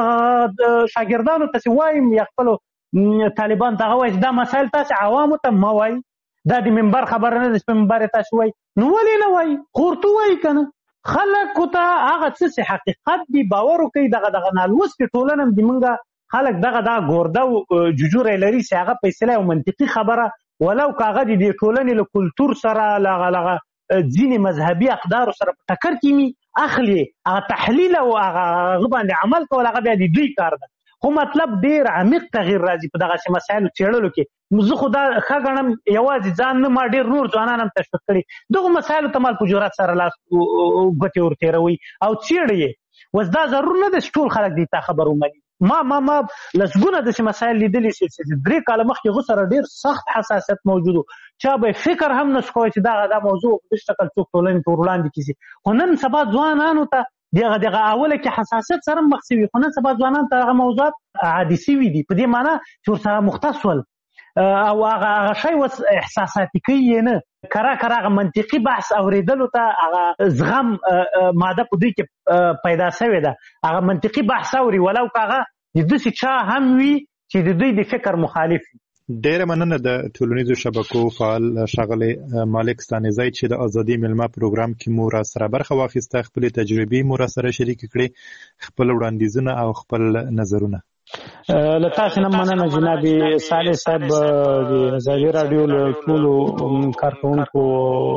شاګردانو ته چې وایم یا خپلو طالبان ته هغه وایي چې دا مسایل تاسې عوامو ته مه وایي، دا د منبر خبره نه ده چې په منبر یې تاسې وایي. نو ولې نه وایي؟ خو ورته وایي که نه خلکو ته هغه څه چې حقیقت دي باور وکړي. دغه نالوستې ټولنه د موږ خلک دغه ګورده او ججوری لري چې هغه په اصطلاح یو منطقي خبره ولو که هغه د دې ټولنې له کلتور سره لغه ځینې مذهبي اقدارو سره په ټکر کې مي اخلي، هغه تحلیل او هغه باندې عمل کول هغه بیا د دوی کار ده. خو مطلب ډېر عمیق تغییر راځي په دغسې مسایلو څېړلو کې. زه خو دا ښه ګڼم یوازې ځان نه، ما ډېر نور ځوانان هم تشویق کړي دغو مسایلو ته مال په جرات سره لاس ګوتې ورتېروئ او څېړئ یې. اوس دا ضرور نه ده چې ټول خلک دې ته خبر ومني. ما لسګونه داسې مسایل لیدلي چې 3 کاله مخکې هغو سره ډېر سخت حساسیت موجود و، چا به فکر هم نه شو کوی چې دا موضوع په دې شکل څوک ټولنې ته ور وړاندې کړي. خو نن سبا ځوانانو ته دغه اوله کې حساسیت سره مخ شوي، خو نن سبا ځوانانو ته هغه موضوعات عادي شوي دي په دې معنا چې ورسره مختص ول او هغه شی اوس احساساتي کوي یې نه. کره هغه منطقي بحث اورېدلو ته هغه زغم ماده په دوی کې پیدا شوې ده. هغه منطقي بحث اوري ولو که هغه د داسې چا هم وي چې د دوی د فکر مخالف وي. ډېره مننه د ټولنیزو شبکو فعال ښاغلی مالک ستانیزی چې د ازادي میلمه پروګرام کې مو راسره برخه واخیسته، خپلې تجربې مو راسره شریکې کړې، خپل وړاندیزونه او خپل نظرونه. له تاسو نه مننه جناب صالح صاحب، د ازادي راډیو له ټولو کارکوونکو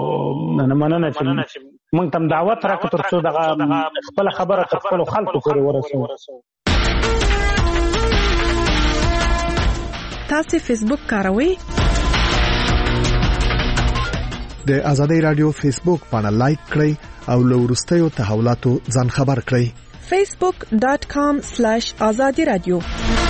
نه مننه چې موږ ته دعوت راکړو تر څو دغه خپله خبره تر خپلو خلکو پورې ورسوو. تاسو فیسبوک کاروئ؟ د ازادي راډیو فیسبوک باندې لایک کړئ او له وروستیو تحولاتو ځان خبر کړئ. facebook.com/azadi radio.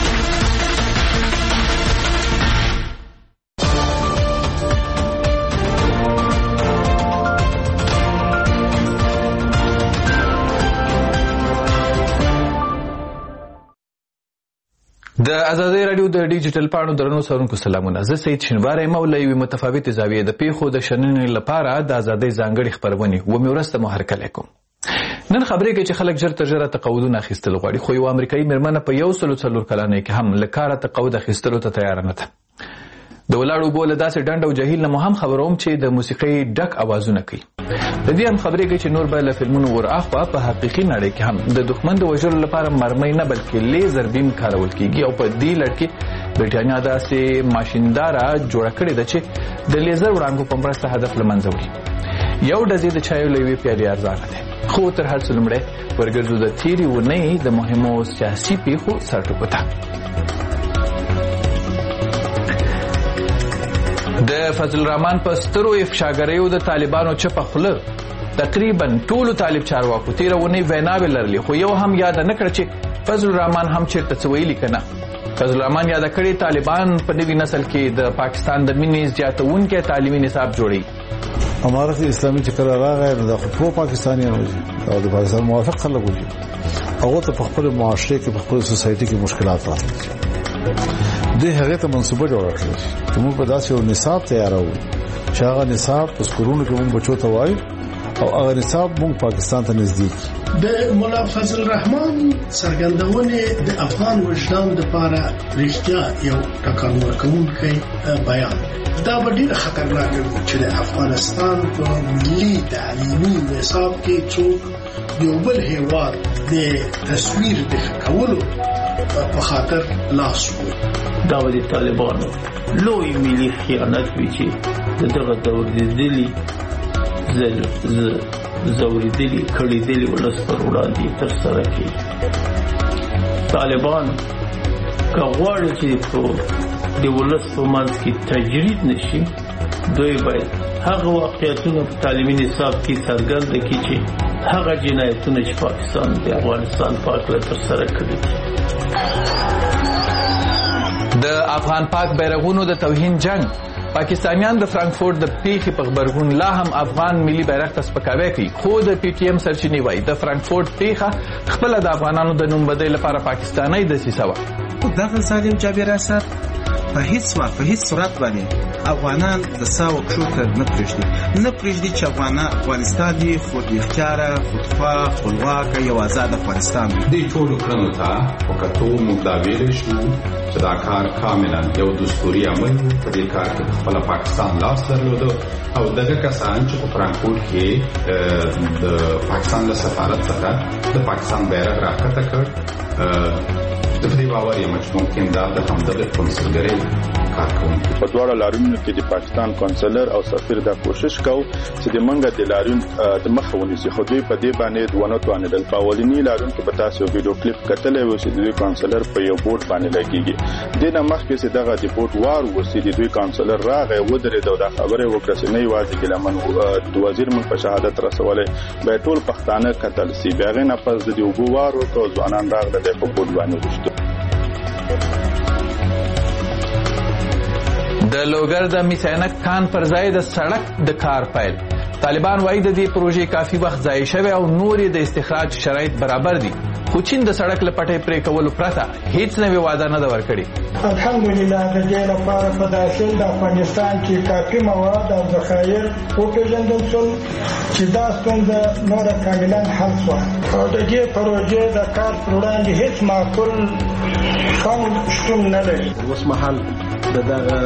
د ازادي راډیو د ډیجیټل پاڼو درنو څارونکو سلامونه. زه سید شینواری مولا یو متفاوت زاویه د پیښو د شننې لپاره د ازادي ځانګړي خبرونه و مې ورسته محرکل کوم. نن خبرې کې چې خلک ژر تر ژره تقاعدونه اخیستل غواړي، خو یو امریکایي مېرمنه په 104 کلنۍ کې هم له کاره تقاعد اخیستلو ته تیار نه ده. د ولاړو اوبو له داسې ډنډ او جهیل نه مو هم خبروم چې د موسیقۍ ډک اوازونه کوي. د دې هم خبرې کوي چې نور به له فلمونو ورآخوا په حقیقي نړۍ کې هم د دښمن د وژلو لپاره مرمۍ نه بلکې لیزر بیم کارول کیږي او په دې لړ کې برټانیا داسې ماشینداره جوړه کړې ده چې د لیزر وړانګو په مرسته هدف له منځه وړي. یو ډزې د چایو له یوې پیالې ارزانه دی. خو تر هر څه لومړی ورګرځو د تېرې اونۍ د مهمو سیاسي پیښو سرټکو ته. د فضل الرحمن په سترو افشاګریو د طالبانو چپه خوله تقریبا ټولو طالب چارواکو تېره اونۍ ویناوې لرلې، خو یو هم یاده نه کړه چې فضل الرحمن هم چېرته څه ویلي که نه. فضل الرحمن یاده کړې طالبان په نوي نسل کې د پاکستان د مینې زیاتونکی تعلیمي نصاب جوړوي. امارت اسلامي چې کله راغی نو د خپلو پاکستانیان وځي او د پاکستان موافق خلک وځي، هغه ته په خپل معاشره کې په خپل سوسایټي کې مشکلات راځي. دوی هغه ته منصوبه جوړه کړې چې موږ په داسې یو نصاب تیارو چې هغه نصاب په سکولونو کې موږ بچو ته وایو او هغه نصاب موږ پاکستان ته نږدې د مولا فضل الرحمن څرګندونه د افغان وجدان لپاره رښتیا یو ټکر ورکوونکی بیان دا ډېر خطرناک دی چې د افغانستان په ملي تعلیمي نصاب کې څوک یو بل هیواد د تصویر د کولو په خاطر لاس وي. دا د طالبانو لوی ملي خیانت وی چې دغه دور دلی زوریدلی کړیدلی ولس پر وړاندې تر سره کړي. طالبان که غواړي چې د ولس په منځ کې تجرید نشي دوی باید هغه واقعیتونه په تعلیمي نصاب کې څرګند کړي چې هغه جنایتونه چې پاکستان د افغانستان په اړه تر سره کړي. د افغان پاک بیرغونو د توهین جنگ پاکستانیان د فرانکفورت د پیښې په خبرګون لا هم افغان ملي بیرغ ته سپکاوی کوي، خو د پی ټی ایم سرچینې وایي د فرانکفورت پیښه خپل د افغانانو د نوم بدلۍ لپاره پاکستاني دسیسه وه. دغه ظالم جابر اسد په هیڅ وخت په هیڅ صورت باندې افغانان د ساو کښو ته نه پرېږدي چې افغانستان دی خود اختیاره خودخواه خپلواکه یو آزاد افغانستان دی. دې ټولو کړنو ته په کتو موږ دا ویلی شو چې دا کار کاملا یو دستوري عمل و. په دې کار کې خپله پاکستان لاس درلوده او دغه کسان چې په فرانکفورت کې د پاکستان له سفارت څخه د پاکستان بیرغ راښکته کړ د دې باور یم چې ممکن دا د همدغه کنسلګرۍ کارکوونکي په دواړو لارونو کې د پاکستان کنسلر او سفیر دا کوشش کوي چې د منګه د لارون د مخه ونیسي، خو دوی په دې باندې ونه توانېدل. په اولنی لارون کې په تاسو ویډیو کلیپ کتلې و چې دوی کنسلر په یو بورډ باندې لګیږي. د نه مخکې چې دغه د بورډ وار وسی د دوی کنسلر راغی ودرېد او دا خبره وکړه چې نه یوازې ګلمن د وزیر من په شهادت رسولې به ټول پښتانه قتل سی. بیا غي نه پس د یو وار او ځوانان راغله د په بورډ باندې وشته. د لوګر د میسینک کان پر ځای د سړک د کار پیل. طالبان وایي د دې پروژې کافي وخت ضایع شوی او نور د استخراج شرایط برابر دي، خو چین د سړک لپټې پرې کولو پرته هیڅ نوې وعده نه ده ورکړې. الحمدلله د دې لپاره په داخل د افغانستان کې کافي مواد او ذخایر وپېژندل شول چې دا ستونزه نوره کاملا حل شوه او د دې پروژې د کار پر وړاندې هیڅ معقول خنډ شتون نه لري. اوس مهال دغه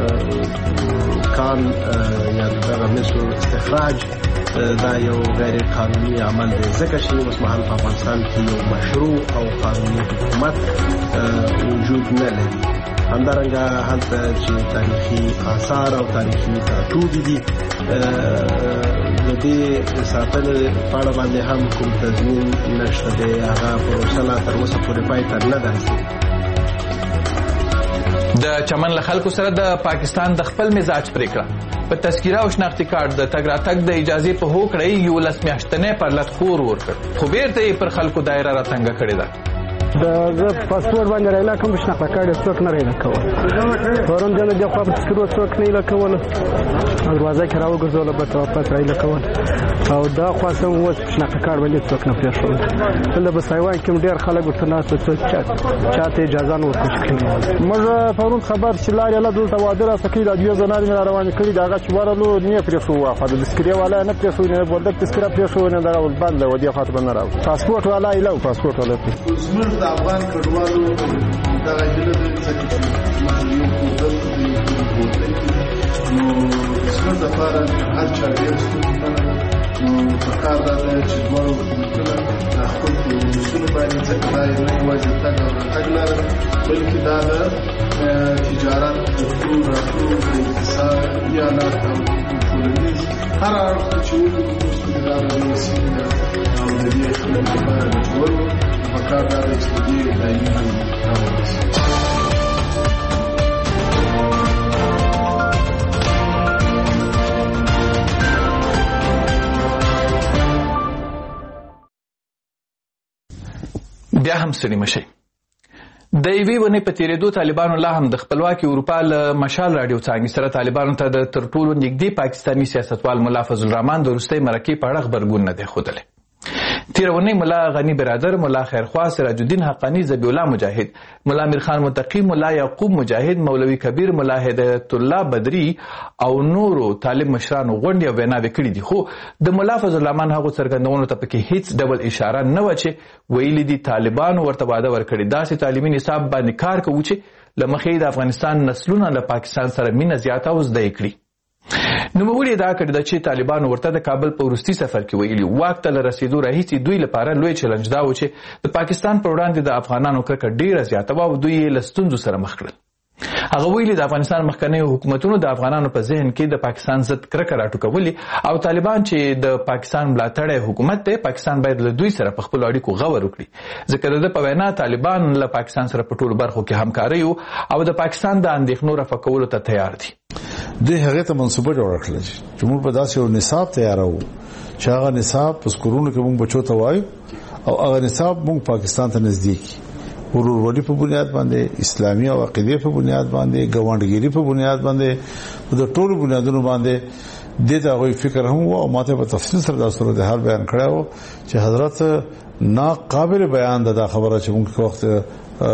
کان یا دغه مسو استخراج دا یو غیر قانوني عمل دی، ځکه چې اوس مهال په افغانستان کې یو مشروع او قانوني حکومت وجود نه لري. همدارنګه هلته چې تاریخي آثار او تاریخي ټاټوبې دي د دې ساتنې په اړه باندې هم کوم تضمین نشته دی. هغه پروسه لا تر اوسه پورې پای ته نه ده رسېدلې. د چمن له خلکو سره د پاکستان د خپل مزاج پریکړه په تذکیره او شناختی کارت د تګ راتګ د اجازه په هوکړه 11 میاشتنې پر لټ خور ورکړ، خو بیرته یې پر خلکو دایره راتنګه کړې ده. د پاسپورت باندې رایلا کوم شناخته کارت څوک نه رایلا کول، ورون د دې خو په تذکیره څوک نه رایلا کول، دروازه کې راوګرځول به واپس رایلا کول او دا خاصه و شناخته کارت باندې څوک نه پېښول. بل به سایوان کې ډېر خلک ورته ناست څوک چاته اجازه نه ورکړي. موږ پرون خبر چې لارې له دلته واده را سکی د دیو زنار مې روان کړی دا چې ورلو نه پرې شو واخه د تذکیره والا نه پرې شو نه بل تذکیره پرې شو نه دا بند و دی خاطر نه راو پاسپورت والا ایلو پاسپورت والا زموږ د افغان کډوالو دا غږیله د ځکه چې یو کوډل نو څنګه د لپاره هر چا ډېر ستونزه نو پکار دا چې دوه حکومتونه خپل اصول باندې ځکه دا نه یوازې تګ او راتګ لاره بلکې دا د تجارت ټول راټول د اقتصادیانات او ټولنیز هر اړخ چې وګورو دا د وسیله او د دې خلکو لپاره د جوړولو پکار دا چې د دې دایمي حل راوړي. بیا هم ستړي مشئ. د یوې ونې په تېرېدو طالبانو لا هم د خپلواکې اروپا له مشال راډیو څانګې سره طالبانو ته د تر ټولو نږدې پاکستاني سیاستوال ملا فضل الرحمن د وروستۍ مرکې په اړه غبرګون نه دی ښودلی. تیرونی ملا غنی برادر، ملا خیرخوا، سراج الدین حقانی، ذبیح الله مجاهد، ملا امیر خان متقی، ملا یعقوب مجاهد، مولوی کبیر، ملا هدایت الله بدری او نورو طالب مشرانو غونډې او ویناوې کړي دي. خو د ملا فضل الرحمن هغو څرګندونو ته پکې هیڅ ډول اشاره نه وه چې ویلي دي طالبانو ورته وعده ورکړې داسې تعلیمي نصاب باندې کار کوو چې له مخې د افغانستان نسلونه له پاکستان سره مینه زیاته او زده یې کړي. نوموړي ادعا کړې ده چې طالبانو ورته د کابل په وروستي سفر کې ویلي واک ته له رسېدو راهیسې دوی لپاره لوی چلنج دا و چې د پاکستان پر وړاندې د افغانانو کرکه ډېره زیاته وه او دوی یې له ستونزو سره مخ کړل. هغه ویلي د افغانستان مخکنیو حکومتونو د افغانانو په ذهن کې د پاکستان ضد کرکه راټوکولې او طالبان چې د پاکستان ملاتړی حکومت دی، پاکستان باید له دوی سره په خپلو اړیکو غور وکړي، ځکه د ده په وینا طالبان له پاکستان سره په ټولو برخو کې همکارۍ او د پاکستان د اندېښنو رفع کولو ته تیار دي. دوی هغې ته منصوبه جوړه کړله چې موږ به داسې یو نصاب تیاروو چې هغه نصاب په سکولونو کې موږ بچو ته وایو او هغه نصاب موږ پاکستان ته نږدې کړي، ورورولي په بنیاد باندې، اسلامي او عقیدې په بنیاد باندې، ګاونډګیري په بنیاد باندې، د ټولو بنیادونو باندې. دې ته هغوی فکر هم و او ماته په تفصیل سره دا صورتحال بیان کړی و چې حضرت ناقابل بیان ده دا خبره چې موږ وخت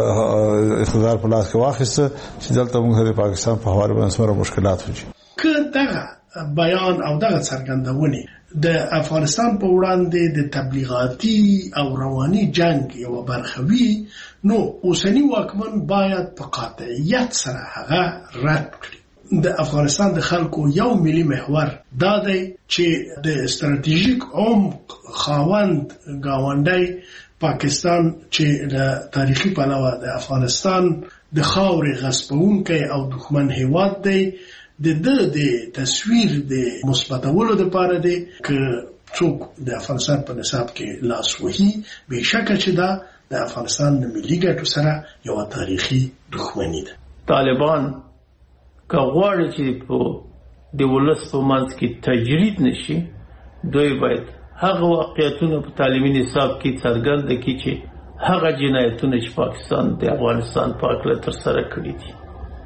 اقتدار په لاس کې واخیسته چې دلته موږ د پاکستان په حواله باندې څومره مشکلات وجي. که دغه بیان او دغه څرګندونې د افغانستان په وړاندې د تبلیغاتي او رواني جنگ یو برخه وي، نو اوسنی واکمن باید په قاطعیت سره هغه رد کړي. د افغانستان د خلکو یو ملي محور دا دی چې د استراتیژیک عمق خاوند ګاونډی پاکستان چې د تاریخي پلوه د افغانستان د خاورې غصبونکی او دښمن هیواد دی، د تصویر د مثبتولو دپاره دی که څوک د افغانستان په نصاب کې لاس وهي، بېشکه چې دا د افغانستان د ملي ګټو سره یوه تاریخي دښمني ده. طالبان که غواړي چې په د ولس په منځ کې تجرید نشي، دوی باید هغه واقعیتونه په تعلیمي نصاب کې څرګند کړي چې هغه جنایتونه چې پاکستان د افغانستان په هکله ترسره کړي دي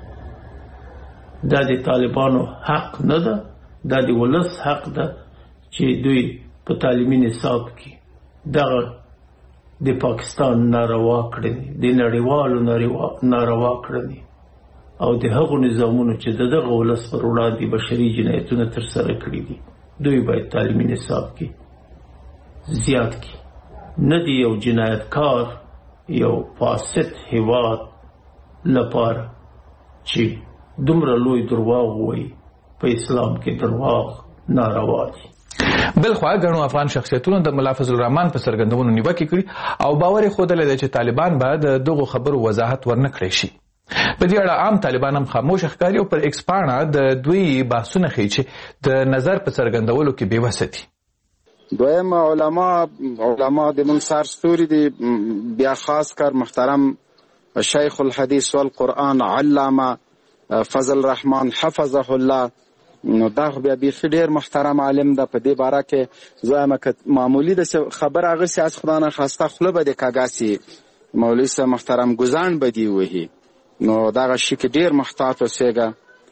دا د طالبانو حق نه ده، دا د ولس حق ده چې دوی په تعلیمي نصاب کې دغه د پاکستان ناروا کړنې، د نړیوالو ناروا کړنې او د هغو نظامونو چې د دغه ولس پر وړاندې بشري جنایتونه ترسره کړي دي دوی باید تعلیمي نصاب کې زیات کی. نه دی یو جنایتکار یو فاسد هیواد لپاره چې دومره لوی درواغ وایي، په اسلام کې درواغ ناروا دي. بلخوا ګڼو افغان شخصیتونو د ملا فضل الرحمن په څرګندونو نیوکې کړي او باور یې ښودلی دی چې طالبان به د دغو خبرو وضاحت ورنه کړی شي. په دې اړه عام طالبان هم خاموش ښکاري او پر ایکس پاڼه د دوی بحثونه ښیي چې د نظر په څرګندولو کې بېوسه دي. دویم علما د مونږ سر ستوري دي، بیا خاص کر محترم شیخ الحدیث والقرآن علامه فضل الرحمن حفظه الله، نو دا خو بیا بیخي ډېر محترم عالم ده. په دې باره کې زه وایم که معمولي د خبر هغسې از خدا نه خواسته خوله به د کاږاسي مولوي صاحب محترم ګزان به دې وهي، نو دغه شي کې ډېر محتاط اوسېږه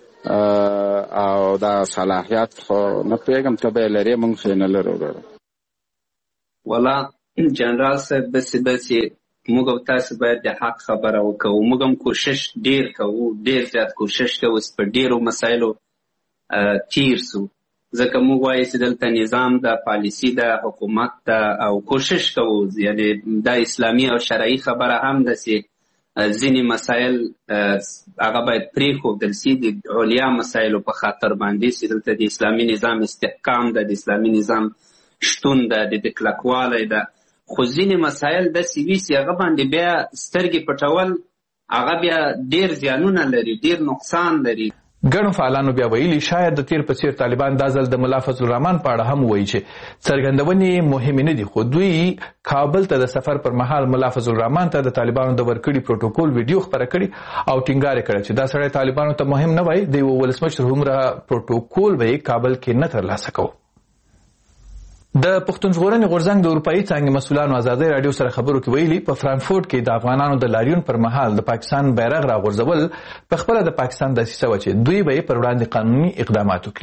او دا صلاحیت خو نه پوهېږم ته به یې لرې مونږ خو یې نه لرو. والا جنرال صاحب بسې موږ او تاسو باید د حق خبره وکړو. موږ هم کوشش ډېر کوو، ډېر زیات کوشش کوو چې په ډېرو مسایلو تیر سو، ځکه موږ وایو چې دلته نظام ده، پالیسي ده، حکومت ده او کوشش کوو یعنې دا اسلامي او شرعي خبره هم ده چې ځینې مسایل هغه باید پرېښودل سي د علیا مسایلو په خاطر باندې چې دلته د اسلامي نظام استحکام ده، د اسلامي نظام شتون ده، د کلکوالی ده. خو ځینې مسایل داسې وي چې هغه باندې بیا سترګې پټول هغه بیا ډېر زیانونه لري، ډېر نقصان لري. ګڼو فعالانو بیا ویلي شاید د تیر په څیر طالبان دا ځل د ملا فضل الرحمن په اړه هم وایي چې څرګندونې مهمې نه دي، خو دوی کابل ته د سفر پر مهال ملا فضل الرحمن ته د طالبانو د ورکړي پروتوکول ویډیو خپره کړي او ټینګار یې کړی چې دا سړی طالبانو ته مهم نه وای، د یو ولسمشر هومره پروتوکول به یې کابل کې نه ترلاسه کوو. د پښتون ژغورنې غورځنګ د اروپایي څانګې مسؤلانو ازادۍ راډیو سره خبرو کې ویلي په فرانکفورټ کې د افغانانو د لاریون پر مهال د پاکستان بیرغ راغورځول په خپله د پاکستان دسیسه وه چې دوی به یې پر وړاندې قانوني اقدامات وکړي.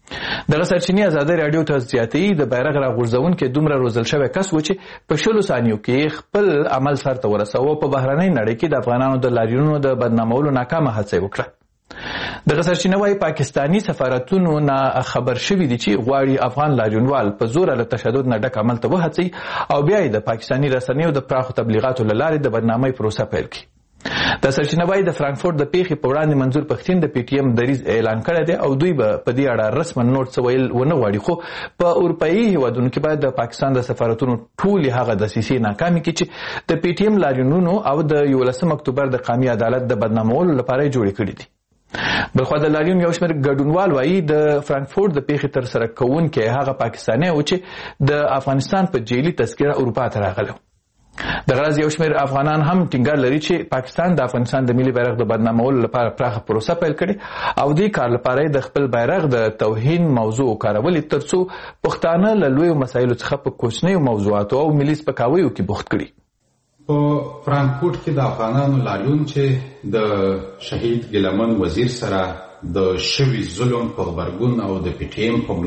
دغه سرچینې ازادي رادیو ته زیاتې د بیرغ راغورځونکي دومره روزل شوی کس و چې په 20 ثانیو کې خپل عمل سرته ورساوه په بهرنۍ نړۍ کې د افغانانو د لاریونونو د بدنامولو ناکامه هڅه وکړه. دغه سرچینه وايي پاکستانی سفارتونو نه خبر شوي دي چې غواړي افغان لاریونوال په زور له تشدد نه ډک عمل ته وهڅوي او بیا یې د پاکستانی رسنیو د پراخو تبلیغاتو له لارې د بدنامۍ پروسه پیل کړي. د سرچینه وايي د فرانکفورت د پیښې په وړاندې منظور پښتین د پی ټی ایم دریځ اعلان کړی دی او دوی به په دې اړه رسما نوټ څه ویل ونه غواړي، خو په اروپایي هیوادونو کې باید د پاکستان د سفارتونو ټولې هغه دسیسې ناکامې کړي چې د پی ټی ایم لاریونونو او د 11 اکتوبر د قومي عدالت د بدنامولو لپاره جوړې کړي دي. بلخوا د لاریون یو شمېر ګډونوال وایي د فرانکفورت د پیښې ترسره کوونکی هغه پاکستانی و چې د افغانستان په جیلي تذکره اروپا ته راغلی. دغه راز یو شمېر افغانان هم ټینګار لري چې پاکستان د افغانستان د ملي بیرغ د بدنامولو لپاره پراخه پروسه پیل کړي او دې کار لپاره د خپل بیرغ د توهین موضوع کارولې ترڅو پښتانه له لویو مسایلو څخه په کوچنیو موضوعاتو او ملي سپکاویو کې بوخت کړي. په فرانکفورت کې د افغانانو لاریون چې د شهید ګیلمن وزیر سره د شوي ظلم په غبرګون او د پی ټی ایم په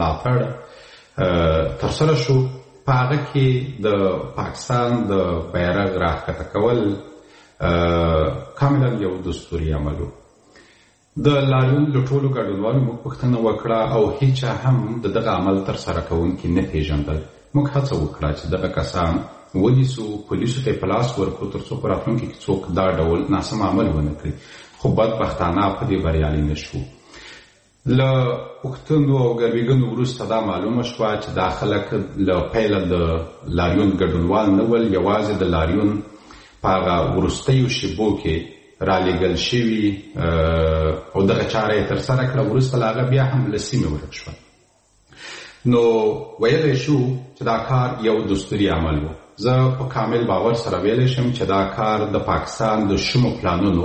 ملاتړ ترسره شو، په هغه کې د پاکستان د بیرغ راښکته کول کاملا یو دستوري عمل و. د لاریون له ټولو ګډونوالو موږ پوښتنه وکړه او هیچا هم د دغه عمل ترسره کوونکي نه پېژندل. موږ هڅه وکړه چې دغه کسان ونیسو، پولیسو ته پلاس ورکړو ترڅو په راتلونکي کې څوک دا ډول ناسم عمل ونه کړي، خو بدبختانه په دې بریالي نه شو. له پوښتنو او ګربېږنو وروسته دا معلومه شوه چې دا خلک له پیله د لاریون ګډونوال نه ول، یوازې د لاریون په هغه وروستیو شیبو کې رالېږل شوي او دغه چاره یې ترسره کړه. وروسته له هغه بیا هم له سیمې ورک شول. نو ویلی شو چې دا کار یو دستوري عمل و. زه په کامل باور سره ویلی شم چې دا کار د پاکستان د شومو پلانونو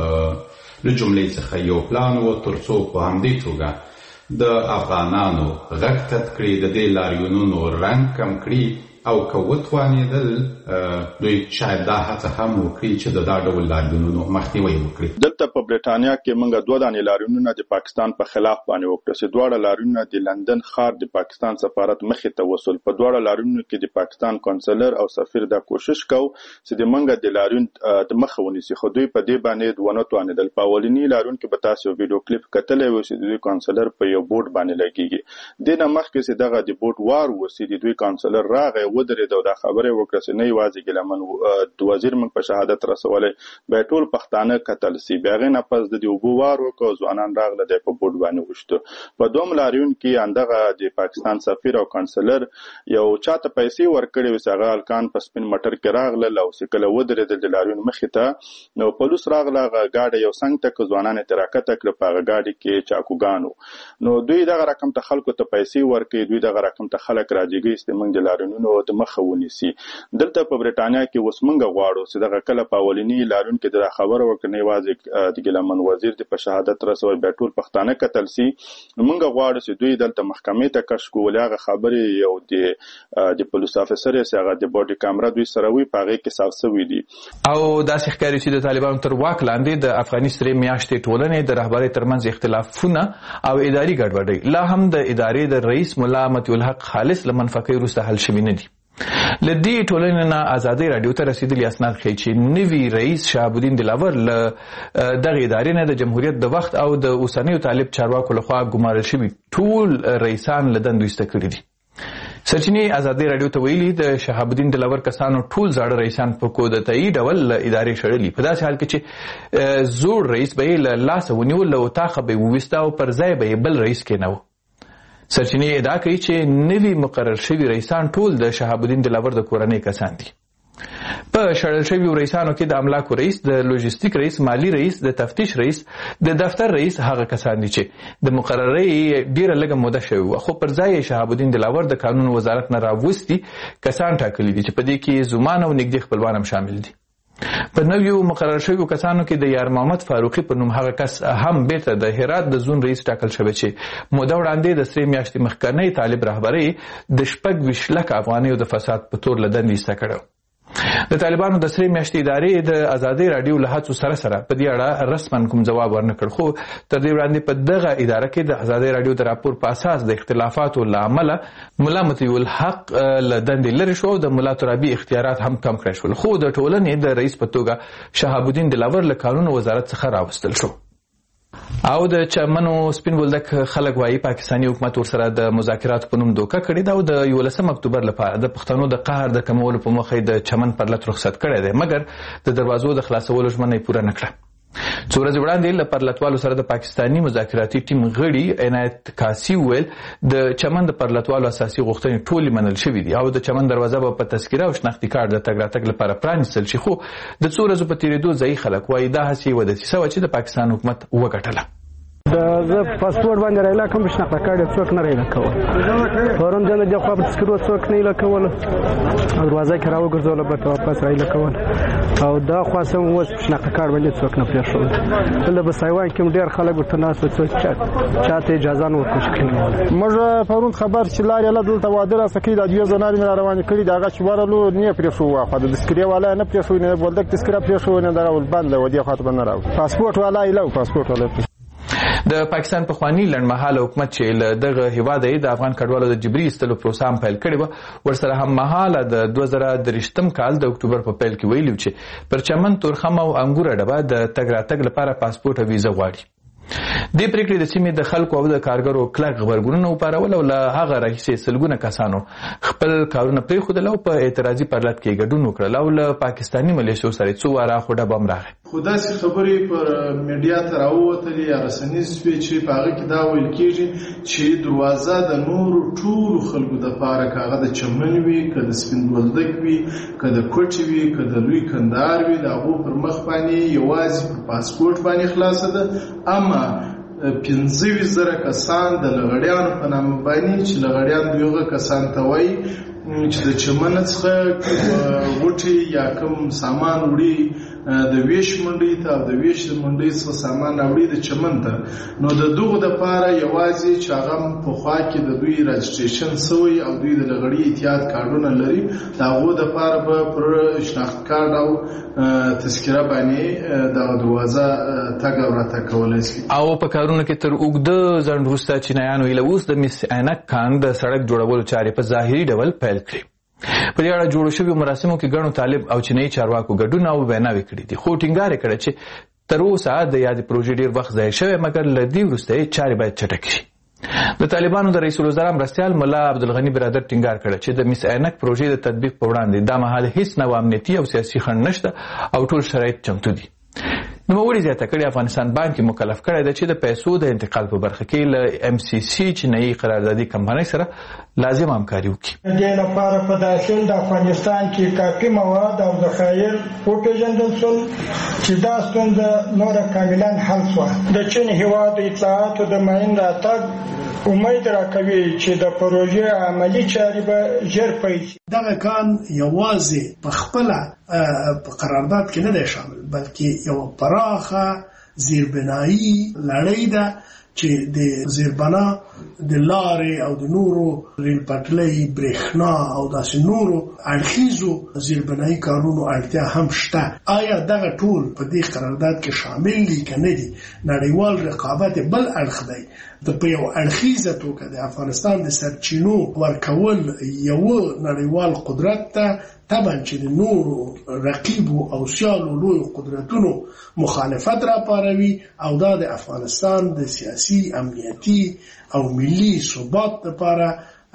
له جملې څخه یو پلان و ترڅو په همدې توګه د افغانانو غږ تت کړي، د دې لاریونونو رنګ کم کړي او که وتوانېدل دوی شاید دا هڅه هم وکړي چې د دا ډول لاریونونو مخنیوی وکړي. دلته په برېټانیا کې موږ 2 دانې لاریونونه د پاکستان په خلاف باندې وکړه چې دواړه لاریونونه د لندن ښار د پاکستان سفارت مخې ته وصول. په دواړه لاریونونو کې د پاکستان کونسلر او سفیر دا کوشش کو چې د موږ د لاریون د مخه ونیسي، خو دوی په دې باندې ونه توانېدل. په اولني لاریون کې به تاسو ویډیو کلیپ کتلی و چې د کونسلر په یو بورډ باندې لګیږي. دې نه مخکې چې دغه د بورډ وار وسی د دوی کونسلر راغی ودرېد او دا خبره وکړه چې نه یوازې ګیلمن وزیر موږ په شهادت رسولی، بیا ټول پښتانه قتل سي. بیا هغې نه پس د دې اوبو وار وکړه، ځوانان راغله دی په بورډ باندې وشته. په دوم لاریون کې همدغه د پاکستان سفیر او کونسلر یو چاته پیسې ورکړې وې چې هغه هلکان په سپین موټر کې راغلل او چې کله ودرېدل د لاریون مخې ته نو پولیس راغله، هغه ګاډی یو څنګ ته که ځوانان یې ترې راکښته کړه، په هغه ګاډي کې چاقوګان و. نو دوی دغه رقم ته خلکو ته پیسې ورکوي، دوی دغه رقم ته خلک راجګوي چې موږ د لاریونونو د مخه ونیسي. دلته په برېټانیا کې اوس موږ غواړو چې دغه کله په اولني لاریون کې د خبره وکړه نه یوازې د ګیلمن وزیر د په شهادت رسوي، بیا ټول پښتانه قتل سي. موږ غواړو چې دوی دلته محکمې ته کش کول، هغه خبرې یو د پولیس افسر یې هغه د باډي کامرا دوی سره وي، په هغې کې صاف سوي دي. او داسې ښکاري چې د طالبانو تر واک لاندې د افغاني سرې میاشتې ټولنې د رهبرۍ ترمنځ اختلافونه او اداري ګډوډۍ لا هم د ادارې د رئیس ملا مطیع الحق خالص له منفقې وروسته حل شوي نه دي. له دې ټولنې نه ازادي رادیو ته رسیدلي اسناد ښیي چې نوي رئیس شهاب الدین دلاور له دغه ادارې نه د جمهوریت د وخت او د اوسنیو طالب چارواکو لخوا ګمارل شوي ټول رئیسان له دندو ایسته کړي دي. سرچینې ازادي رادیو ته ویلي د شهاب الدین دلاور کسانو ټول زاړه رئیسان په کودتایي ډول له ادارې شړلي، په داسې حال کې چې زوړ رئیس به یې له لاسه ونیول، له اطاقه به یې وویسته او پر ځای به یې بل رئیس کېناوه. سرچینې ادعا کوي چې نوي مقرر شوي رئیسان ټول د شهاب الدین دلاور د کورنۍ کسان دي. په شړل شویو رئیسانو کې د املاکو رئیس، د لوجستیک رئیس، مالی رئیس، د تفتیش رئیس، د دفتر رئیس هغه کسان دي چې د مقررۍ ډیره لږه موده شوې وه، خو پر ځای یې شهاب الدین دلاور د قانون وزارت نه راوستي کسان ټاکلي دي چې په دې کې زومان او نږدې خپلوان هم شامل دي. په نویو مقرر شویو کسانو کې د یار محمد فاروقي په نوم هغه کس هم بیرته د هرات د زون رئیس ټاکل شوی چې موده وړاندې د 3 میاشتې مخکنۍ طالب رهبرۍ د 26 لک افغانیو د فساد په تور له دندې ایسته کړی. د طالبانو د 3 میاشتې ادارې د ازادۍ رادیو له هڅو سره په دې اړه رسما کوم ځواب ورنکړ، خو تر دې وړاندې په دغه اداره کې د ازادۍ رادیو د راپور په اساس د اختلافاتو له امله ملا مطیع الحق له دندې لرې شو او د ملا ترابي اختیارات هم کم کړای شول، خو د ټولنې د رئیس په توګه شهاب الدین دلاور له قانون وزارت څخه راوستل شو. او د چمنو سپین بولدک خلک وایي پاکستاني حکومت ورسره د مذاکراتو په نوم دوکه کړې ده او د 11 اکتوبر لپاره د پښتنو د قهر د کمولو په موخه د چمن پرلط رخصت کړی دی، مګر د دروازو د خلاصولو ژمنه یې پوره نه کړه. څو ورځې وړاندې له پرلطوالو سره د پاکستاني مذاکراتي ټیم غړي عنایت کاسي ویل د چمن د پرلطوالو اساسي غوښتنې ټولې منل شوې دي او د چمن دروازه به په تذکره او شناختي کارت د تګ راتګ لپاره پرانیستل شي، خو د څو ورځو په تېرېدو ځایي خلک وایي دا هسې یوه دسیسه وه چې د پاکستان حکومت وګټله. زه پاسپورټ باندې رایله کوم شناخته کارت یې څوک نه رایله کول، پرون د دې خوا په تذکرو څوک نه رایله کول، دروازه کې راوګرځوله به واپس رایله کول او دا خوا سم اوس شناخته کارت باندې څوک نه پرېښول. دلته په سایوان کې ډېر خلک ورته ناست وو، څوک چاته اجازه نه ورکړل کېږي. موږ پرون خبر چې لارې له دلته واده راسه کوي، دا دوی زنانې مې روانې کړي، د هغه چې ورلو نه پرېښو، خو د تذکرې والا نه پرېښو، نه بولدک تذکره پرېښو، نه دا ول بند له ودې خاطر نه راو پاسپورټ والا ایلو پاسپورټ والا. د پاکستان پخوانی لنډمهاله حکومت چې له دغه هیواد د افغان کډوالو د جبري ایستلو پروسه هم پیل کړې وه، ورسره هم مهاله د 2023 کال د اکتوبر په پیل کې ویلي چې پر چمن، تورخم او انګوره ډبه د تګ راتګ لپاره پاسپورټ او ویزه غواړي. دې پریکړې د سیمې د خلکو او د کارګرو کلک غبرګونونه وپارول او له هغه راهیسې سلګونه کسانو خپل کارونه پرېښودل او په اعتراضي پرلط کې ګډون وکړل او له پاکستاني ملیشو سره څو واره خو ډبه هم راغی. خو داسې خبرې پر میډیا ته راووتلې یا رسنیز شوې چې په هغه کې دا ویل کېږي چې دروازه د نورو ټولو خلکو دپاره که هغه د چمن وي، که د سپین بولدک وي، که د کوټې وي، که د لوی کندهار وي، د هغو پر مخ باندې یوازې په پاسپورټ باندې خلاصه ده. اما 15,000 کسان د لغړیانو په نامه باندې چې لغړیان دوی کسان ته وایي چې د چمن څخه غوټې یا کوم سامان وړي د ویش منډۍ ته او د ویش منډۍ څخه سامان راوړي د چمن ته، نو د دغو دپاره یوازې چې هغه پخوا کې د دوی راجسټریشن سوی او دوی د لغړي اتحاد کارډونه لري، د هغو دپاره به پر شناخت کارډ او تذکره باندې د دروازه تګ او راتګ کولی شي. او په کارونو کې تر اوږده ځنډ وروسته چینایانو ایله اوس د مس عینک کان د سړک جوړولو چارې په ظاهري ډول پیل کړي. په دې اړه جوړو شویو مراسمو کې ګڼو طالب او چینایي چارواکو ګډون او ویناوې کړي دي، خو ټینګار یې کړی چې تر اوسه د یادې پروژې ډېر وخت ضایع شوی، مګر له دې وروسته یې چارې باید چټکې شي. د طالبانو د رئیس الوزرا مرستیال ملا عبدالغني برادر ټینګار کړی چې د مس عینک پروژې د تطبیق په وړاندې دا مهال هیڅ نوع امنیتي او سیاسي خنډ نشته او ټول شرایط چمتو دي. نوموړي زیاته کړې افغانستان بانک مکلف کړی دی چې د پیسو د انتقال په برخه کې له MCC چینایي قراردادي کمپنۍ سره لازم همکاري وکړي. د دې لپاره په داخل د افغانستان کې کافي مواد او ذخایر وپېژندل شول چې دا ستونزه نوره کاملا حل شوه. د چین هېواد اطلاعاتو د معین راتګ امید راکوي چې د پروژې عملي چارې به ژر پیل شي. دغه کان یوازې په خپله په قرارداد کې نه دی شامل، بلکې یوه پراخه زیربنایي لړۍ ده چې د زیربنا د لارې او د نورو ریل پټلۍ، برېښنا او داسې نورو اړخیزو زیربنایي کارونو اړتیا هم شته. آیا دغه ټول په دې قرارداد کې شامل دي که نه دي؟ نړیوال رقابت بل اړخ دی. د په یو اړخیزه توګه د افغانستان د سرچینو ورکول یو نړیوال قدرت ته طبعا چې د نورو رقیبو او سیالو لوی قدرتونو مخالفت را پاروي او دا د افغانستان د سیاسي، امنیتي او ملي ثبات لپاره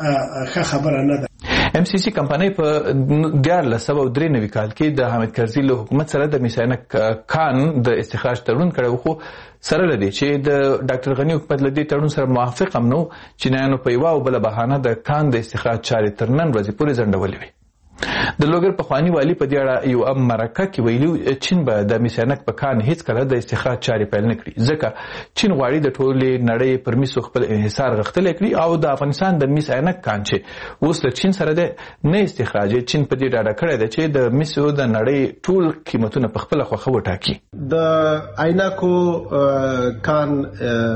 ښه خبره نه ده. MCC کمپنۍ په 1993 کال کې د حامد کرزي له حکومت سره د مس عینک کان د استخراج تړون کړی، خو سره لدی چې د ډاکټر غني حکومت لدی تړون سره موافق هم نو. چینایانو په یوه او بله بهانه د کان د استخراج چارې تر نن ورځې پورې ځنډولې وې. د لوګر پخوانی والی په دې اړه یو مرکه کې ویلي چین به د مس عینک په کان هیڅ کله د استخراج چارې پیل نه کړي، ځکه چین غواړي د ټولې نړۍ پر مسو خپل انحصار غښتلی کړي او د افغانستان د مس عینک کان چې اوس له چین سره دی نه استخراج. چین په دې ډاډه کړی دی چې د مسو د نړۍ ټول قیمتونه په خپله خوښه وټاکي. د عینکو کان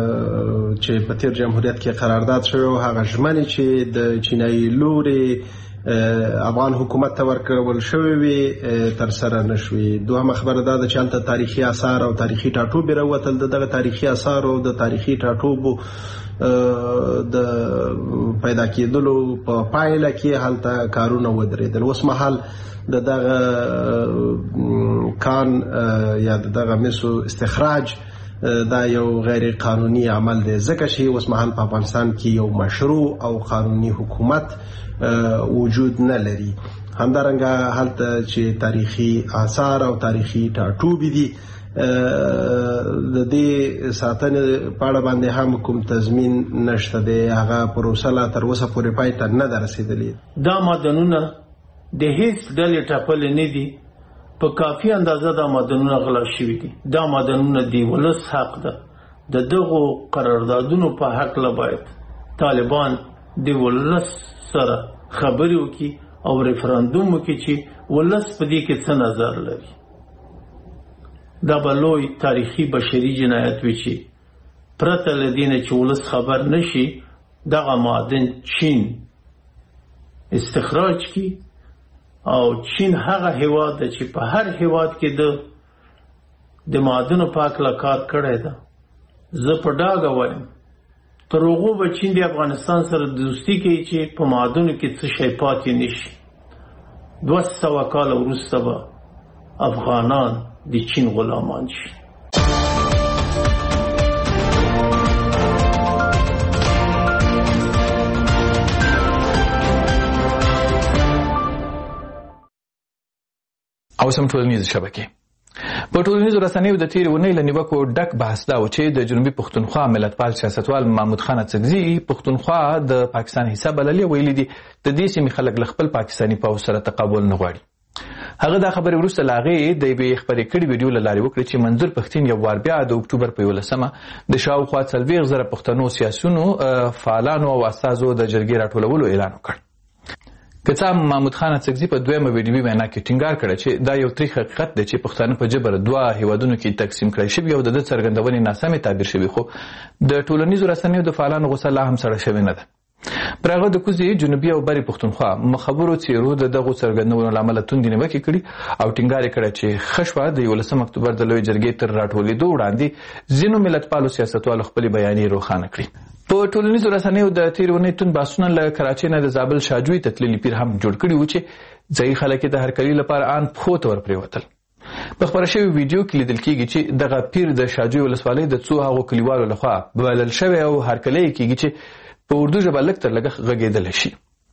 چې په تیر جمهوریت کې قرارداد شوی، هغه ژمنې چې د چینایي لوري افغان حکومت ته ورکول شوی وي تر سره نشوي. دوهمه خبره دا ده چې هلته تاریخي آثار او تاریخي ټاټوبې راوتل. دغه تاریخي آثار او د تاریخي ټاټوبو د پیدا کېدلو په پایله کې هلته کارونه ودرېدل. اوس مهال دغه کان یا دغه مسو استخراج دا یو غیر قانوني عمل دی، ځکه چې اوس مهال په افغانستان کې یو مشروع او قانوني حکومت وجود نه لري. همدارنګه هلته چې تاریخي آثار او تاریخي ټاټوبې دي د دې ساتنې په اړه باندې هم کوم تضمین نشته دی. هغه پروسه لا تر اوسه پورې پای ته نه ده رسېدلې. دا معدنونه د هیڅ ډلې ټاکلي نه دي، په کافي اندازه دا معدنونه غلا شوي دي. دا معدنونه د ولس حق ده. د دغو قراردادونو په هکله باید طالبان د ولس سره خبرې وکړي او ریفرندوم وکړي چې ولس په دې کې څه نظر لري. دا به لوی تاریخي بشري جنایت وي چې پرته له دې نه چې ولس خبر نشي دغه معدن چین استخراج کړي. او چین هغه هیواد ده چې په هر هیواد کې د معدنو په هکله کار کړی ده. زه په ډاګه وایم تر هغو به چین د افغانستان سره دوستي کوي چې په معدنو کې څه شی پاتې نشي. 200 کاله وروسته به افغانان د چین غلامان شي. او سم ټولنیز شبکې په ټولنیزو رسنیو د تیرې اونۍ له نیوکو ډک بحث دا و چې د جنوبي پښتونخوا ملتپال سیاستوال محمود خان اڅکزي پښتونخوا د پاکستان حصہ بللې ویلي دي د دې سیمې خلک له خپل پاکستاني پوځ سره تقابل نه غواړي. هغه دا خبرې وروسته له هغې د یوې خپرې کړې ویډیو له لارې وکړې چې منظور پښتین یو وار بیا د اکتوبر په 11مه د شاوخوا 40,000 پښتنو سیاسیونو فعالانو او استازو د جرګې راټولولو اعلان وکړ. که څه محمود خان اڅکزي په دویمه ویډیوي وینا کې ټینګار کړی چې دا یو تریخ حقیقت دی چې پښتانه په جبر دوه هیوادونو کې تقسیم کړی شوي او د ده څرګندونې ناسمې تعبیر شوي، خو د ټولنیزو رسنیو د فعالانو غوسه لا هم سړه شوې نه ده. پر هغه د کوزې جنوبي او بري پښتونخوا مخبرو څیرو د دغو څرګندونو له امله توندې نیوکې کړي او ټینګار یې کړی چې ښه شوه د 11 اکتوبر د لویې جرګې تر راټولېدو وړاندې ځینو ملتپالو سیاستوالو خپلې بیانیې روښانه کړي. په ټولنیزو رسنیو د تېرې اونۍ توند بحثونه له کراچۍ نه د زابل شاجوی ته تللي پیر هم جوړ کړي وو چې ځایي خلک یې د هرکلي لپاره ان پښو ته ورپرېوتل. په خپره شوې ویډیو کې لیدل کېږي چې دغه پیر د شاجوی ولسوالۍ د څو هغو کلیوالو لخوا بلل شوی او هرکلی یې کېږي چې په اردو ژبه لږ تر لږه غږېدلی شي.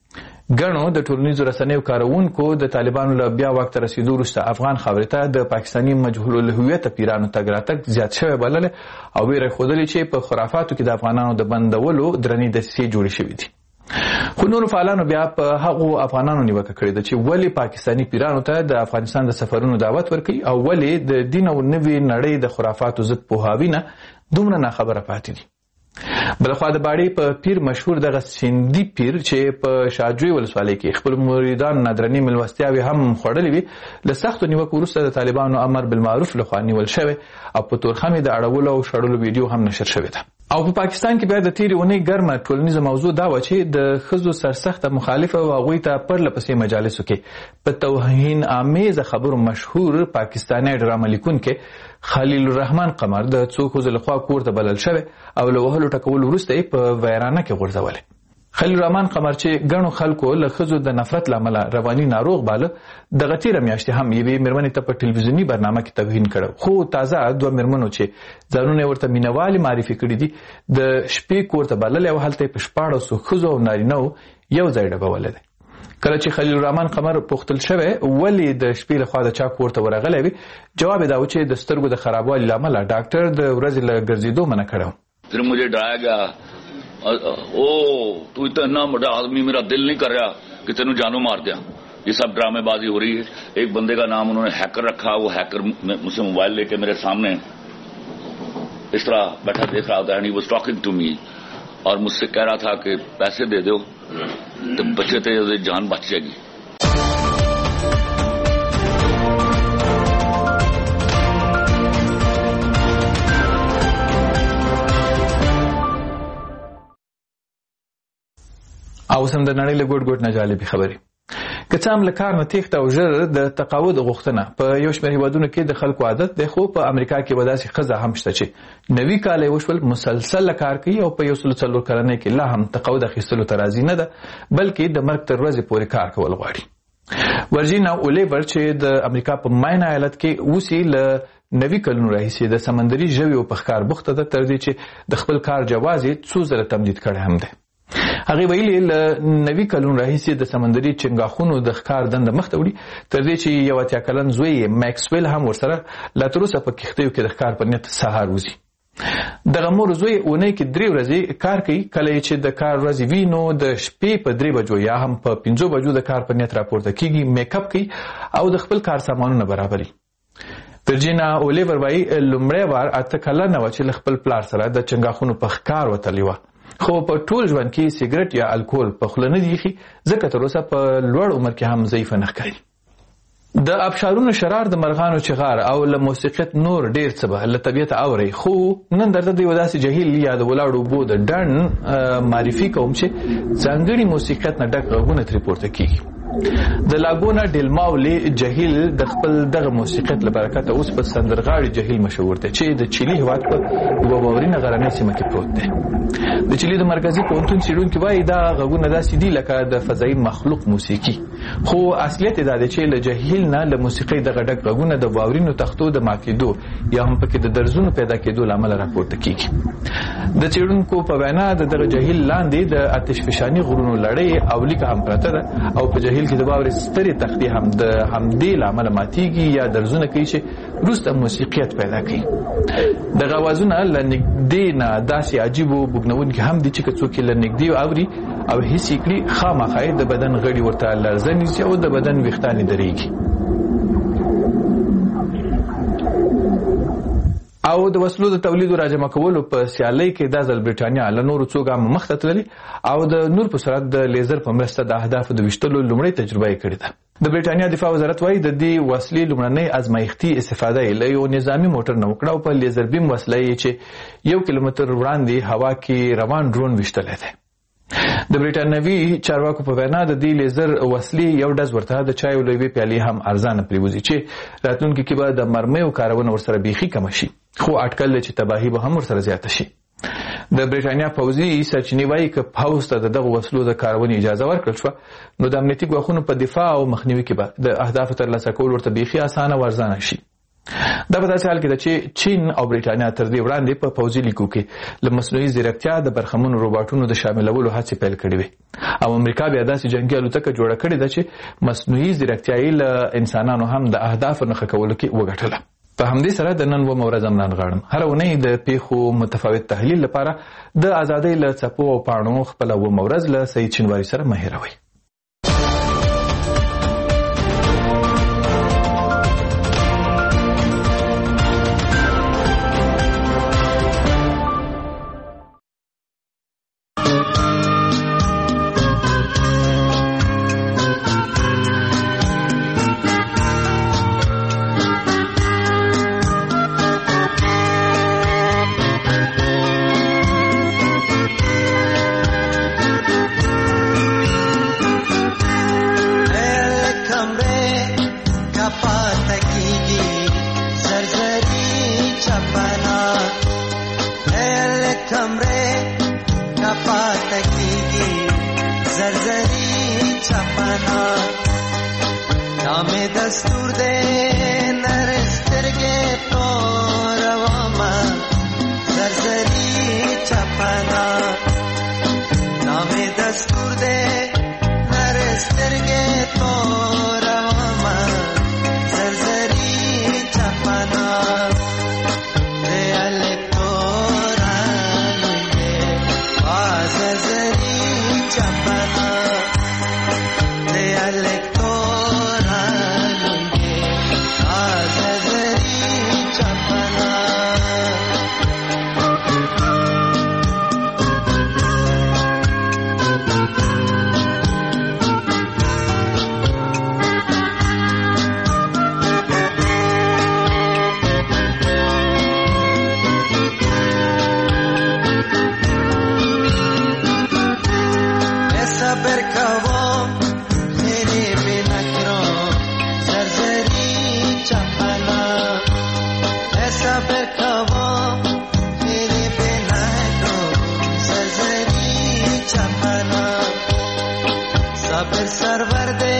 ګڼو د ټولنیزو رسنیو کاروونکو د طالبانو له بیا واک ته رسېدو وروسته افغان خاورې ته د پاکستاني مجهول الهویته پیرانو تګ راتګ زیات شوی بللی او ویره یې ښودلې چې په خرافاتو کې د افغانانو د بندولو درنې دسیسې جوړې شوي دي. خو نورو فعالانو بیا په هغو افغانانو نیوکه کړې ده چې ولې پاکستاني پیرانو ته د افغانستان د سفرونو دعوت ورکوي او ولې د دین او نوې نړۍ د خرافاتو ضد پوهاوي نه دومره ناخبره پاتې دي. بلخوا د باړې په پیر مشهور دغه سیندي پیر چې په شاجوی ولسوالۍ کې خپل مریدان نادرنې مېلمستیاوې هم خوړلې وي له سختو نیوکو وروسته د طالبانو امر بالمعروف لخوا نیول شوی او په تورخم د اړولو او شړلو ویډیو هم نشر شوې ده. او په پاکستان کې بیا د تیرې اونۍ ګرمه ټولنیزه موضوع دا وه چې د ښځو سرسخته مخالفه او هغوی ته پرله پسې مجالسو کې په توهین آمیزه خبرو مشهور پاکستانی ډرامه لیکونکی خلیل الرحمن قمر د څو ښځو لخوا کور ته بلل شوی او له وهلو ټکولو وروسته یې په ویرانه کې غورځولی. خلیل الرحمن قمر چې ګڼو خلکو له ښځو د نفرت له امله رواني ناروغ باله دغه تېره میاشتې هم یوې مېرمنې ته په ټلویزیوني برنامه کې توهین کړی، خو تازه 2 مېرمنو چې ځانونه یې ورته مینهوالې معرفي کړي دي د شپې کور ته بللی او هلته یې په 1400 ښځو او نارینهو یو ځای ډبولی دی. کله چې خلیل الرحمن قمر پوښتل شوی ولې د شپې لخوا د چا کور ته ورغلی وي، جواب یې دا و چې د سترګو د خرابوالي له امله ډاکټر د ورځې له ګرځېدو منع کړی و. ओ तू इतना बड़ा आदमी, मेरा दिल नहीं कर रहा कि तेनू जानो मार दिया। ये सब ड्रामेबाजी हो रही है। एक बंदे का नाम उन्होंने हैकर रखा, वो हैकर मुझसे मोबाइल लेके मेरे सामने इस तरह बैठा देख रहा था and he was talking to me और मुझसे कह रहा था कि पैसे दे दो तो बच्चे थे जान बच जाएगी। او سم د نړۍ له ګوټ ګوټ نه جالبې خبرې. که څه هم له کار نه تېښته او ژر د تقاعد غوښتنه په یو شمېر هېوادونو کې د خلکو عادت دی، خو په امریکا کې به داسې ښځه هم شته چې 90 کاله یې وشول، مسلسل کار کوي او په 104 کلنۍ کې لا هم تقاعد اخیستلو ته راضي نه ده، بلکې د مرګ تر ورځې پورې کار کول غواړي. ورجینا اولیور چې د امریکا په ماین ایالت کې اوسي، له 90 کلونو راهیسې د سمندري ژویو په ښکار بوخته ده، تر دې چې د خپل کار جواز یې څو ځله تمدید کړی هم دی. هغې ویلي له 90 کلونو راهیسې د سمندري چنګاښونو د ښکار دنده مخته وړي، تر دې چې یو 80 کلن زوی یې میکسویل هم ورسره لا تر اوسه په کښتیو کې د ښکار په نیت سهار وځي. دغه مور زوی اونۍ کې 3 ورځې کار کوي، کله چې د کار ورځې وي نو د شپې په 3 بجو یا هم په 5 بجو د کار په نیت راپورته کیږي، میک اپ کوي او د خپل کار سامانونه برابري. ورجینا اولیور وایي لومړی وار 8 کلنه وه چې له خپل پلار سره د چنګاښونو په ښکار وتلې وه، خو په ټول ژوند کې سیګرټ یا الکول په خوله نه دي ایښي، ځکه تر اوسه په لوړ عمر کې هم ضعیفه نه ښکاري. د ابشارونو شرار، د مرغانو چغار او له موسیقیت نور ډیر څه به له طبیعته اورئ، خو نن درته د یو داسې جهیل یا د ولاړو اوبو د ډنډ معرفي کوم چې ځانګړي موسیقیت نه ډک غږونه ترې پورته کیږي. د لاګونا ډیل ماولي جهیل د خپل دغه موسیقیت له برکته اوس په سندرغاړي جهیل مشهور دی چې د چیلي هېواد په یوه واورینه غرنۍ سیمه کې پروت دی. د چیلي د مرکزي پوهنتون څېړونکي وایي دا غږونه داسې دي لکه د فضایي مخلوق موسیقي، خو اصلیت یې دا دی چې له جهیل نه له موسیقۍ دغه ډک غږونه د واورینو تختو د ماتېدو یا هم پکې د درزونو پیدا کېدو له امله راپورته کېږي. د څېړونکو په وینا د دغه جهیل لاندې د آتشفشاني غرونو لړۍ او لیکه هم پرته ده او په جهیل کې د واورې سترې تختې هم د همدې له امله ماتېږي یا درزونه کوي چې وروسته موسیقیت پیدا کوي. دغه اوازونه له نږدې نه داسې عجیب و بوږنونکي هم دي چې که څوک یې له نږدې اوري او حس یې کړي، خامخا د بدن غړي ورته لرزه نیسي او د بدن ویښتان یې درېږي. او د وسلو د تولید او راجمع کولو په سیالۍ کې دا ځل برټانیا له نورو څو ګامه مخته تللې او د نور په سرعت د لیزر په مرسته د اهدافو د ویشتلو لومړۍ تجربه یې کړې ده. د برټانیا دفاع وزارت وایي د دې وسلې لومړنۍ ازمایښتي استفاده یې له یو نظامي موټر نه وکړه او په لیزر بیم وسله یې چې 1 کیلومتر وړاندې هوا کې روان ډرون ویشتلی دی. د برټانوي چارواکو په وینا د دې لیزر وسلې یو ډز ورته د چای او لویې پیالې هم ارزانه پرېوځي چې راتلونکي کې به د مرمیو کارونه ورسره بیخي کمه شي، خو اټکل دی چې تباهي به هم ورسره زیاته شي. د برټانیا پوځي سرچینې وایي که پوځ ته د دغو وسلو د کارونې اجازه ورکړل شوه نو د امنیتي ګواښونو په دفاع او مخنیوي کې به د اهدافو ترلاسه کول ورته بیخي اسانه او ارزانه شي. دا په داسې حال کې ده چې چین او برټانیا تر دې وړاندې په پوځي لیکو کې له مصنوعي ځیرکتیا د برخمنو روباټونو د شاملولو هڅې پیل کړې وې او امریکا بیا داسې جنګي الوتکه جوړه کړې ده چې مصنوعي ځیرکتیا یې له انسانانو هم د اهدافو نښه کولو کې وګټله. په همدې سره د نن و مورز امنان غاړم هر اونۍ د پیښو متفاوت تحلیل لپاره د ازادۍ له څپو او پاڼو خپل و مورز له سید شینواری سره مه هېروئ. صبر کوم خیلی मुसाफिर सरवर दे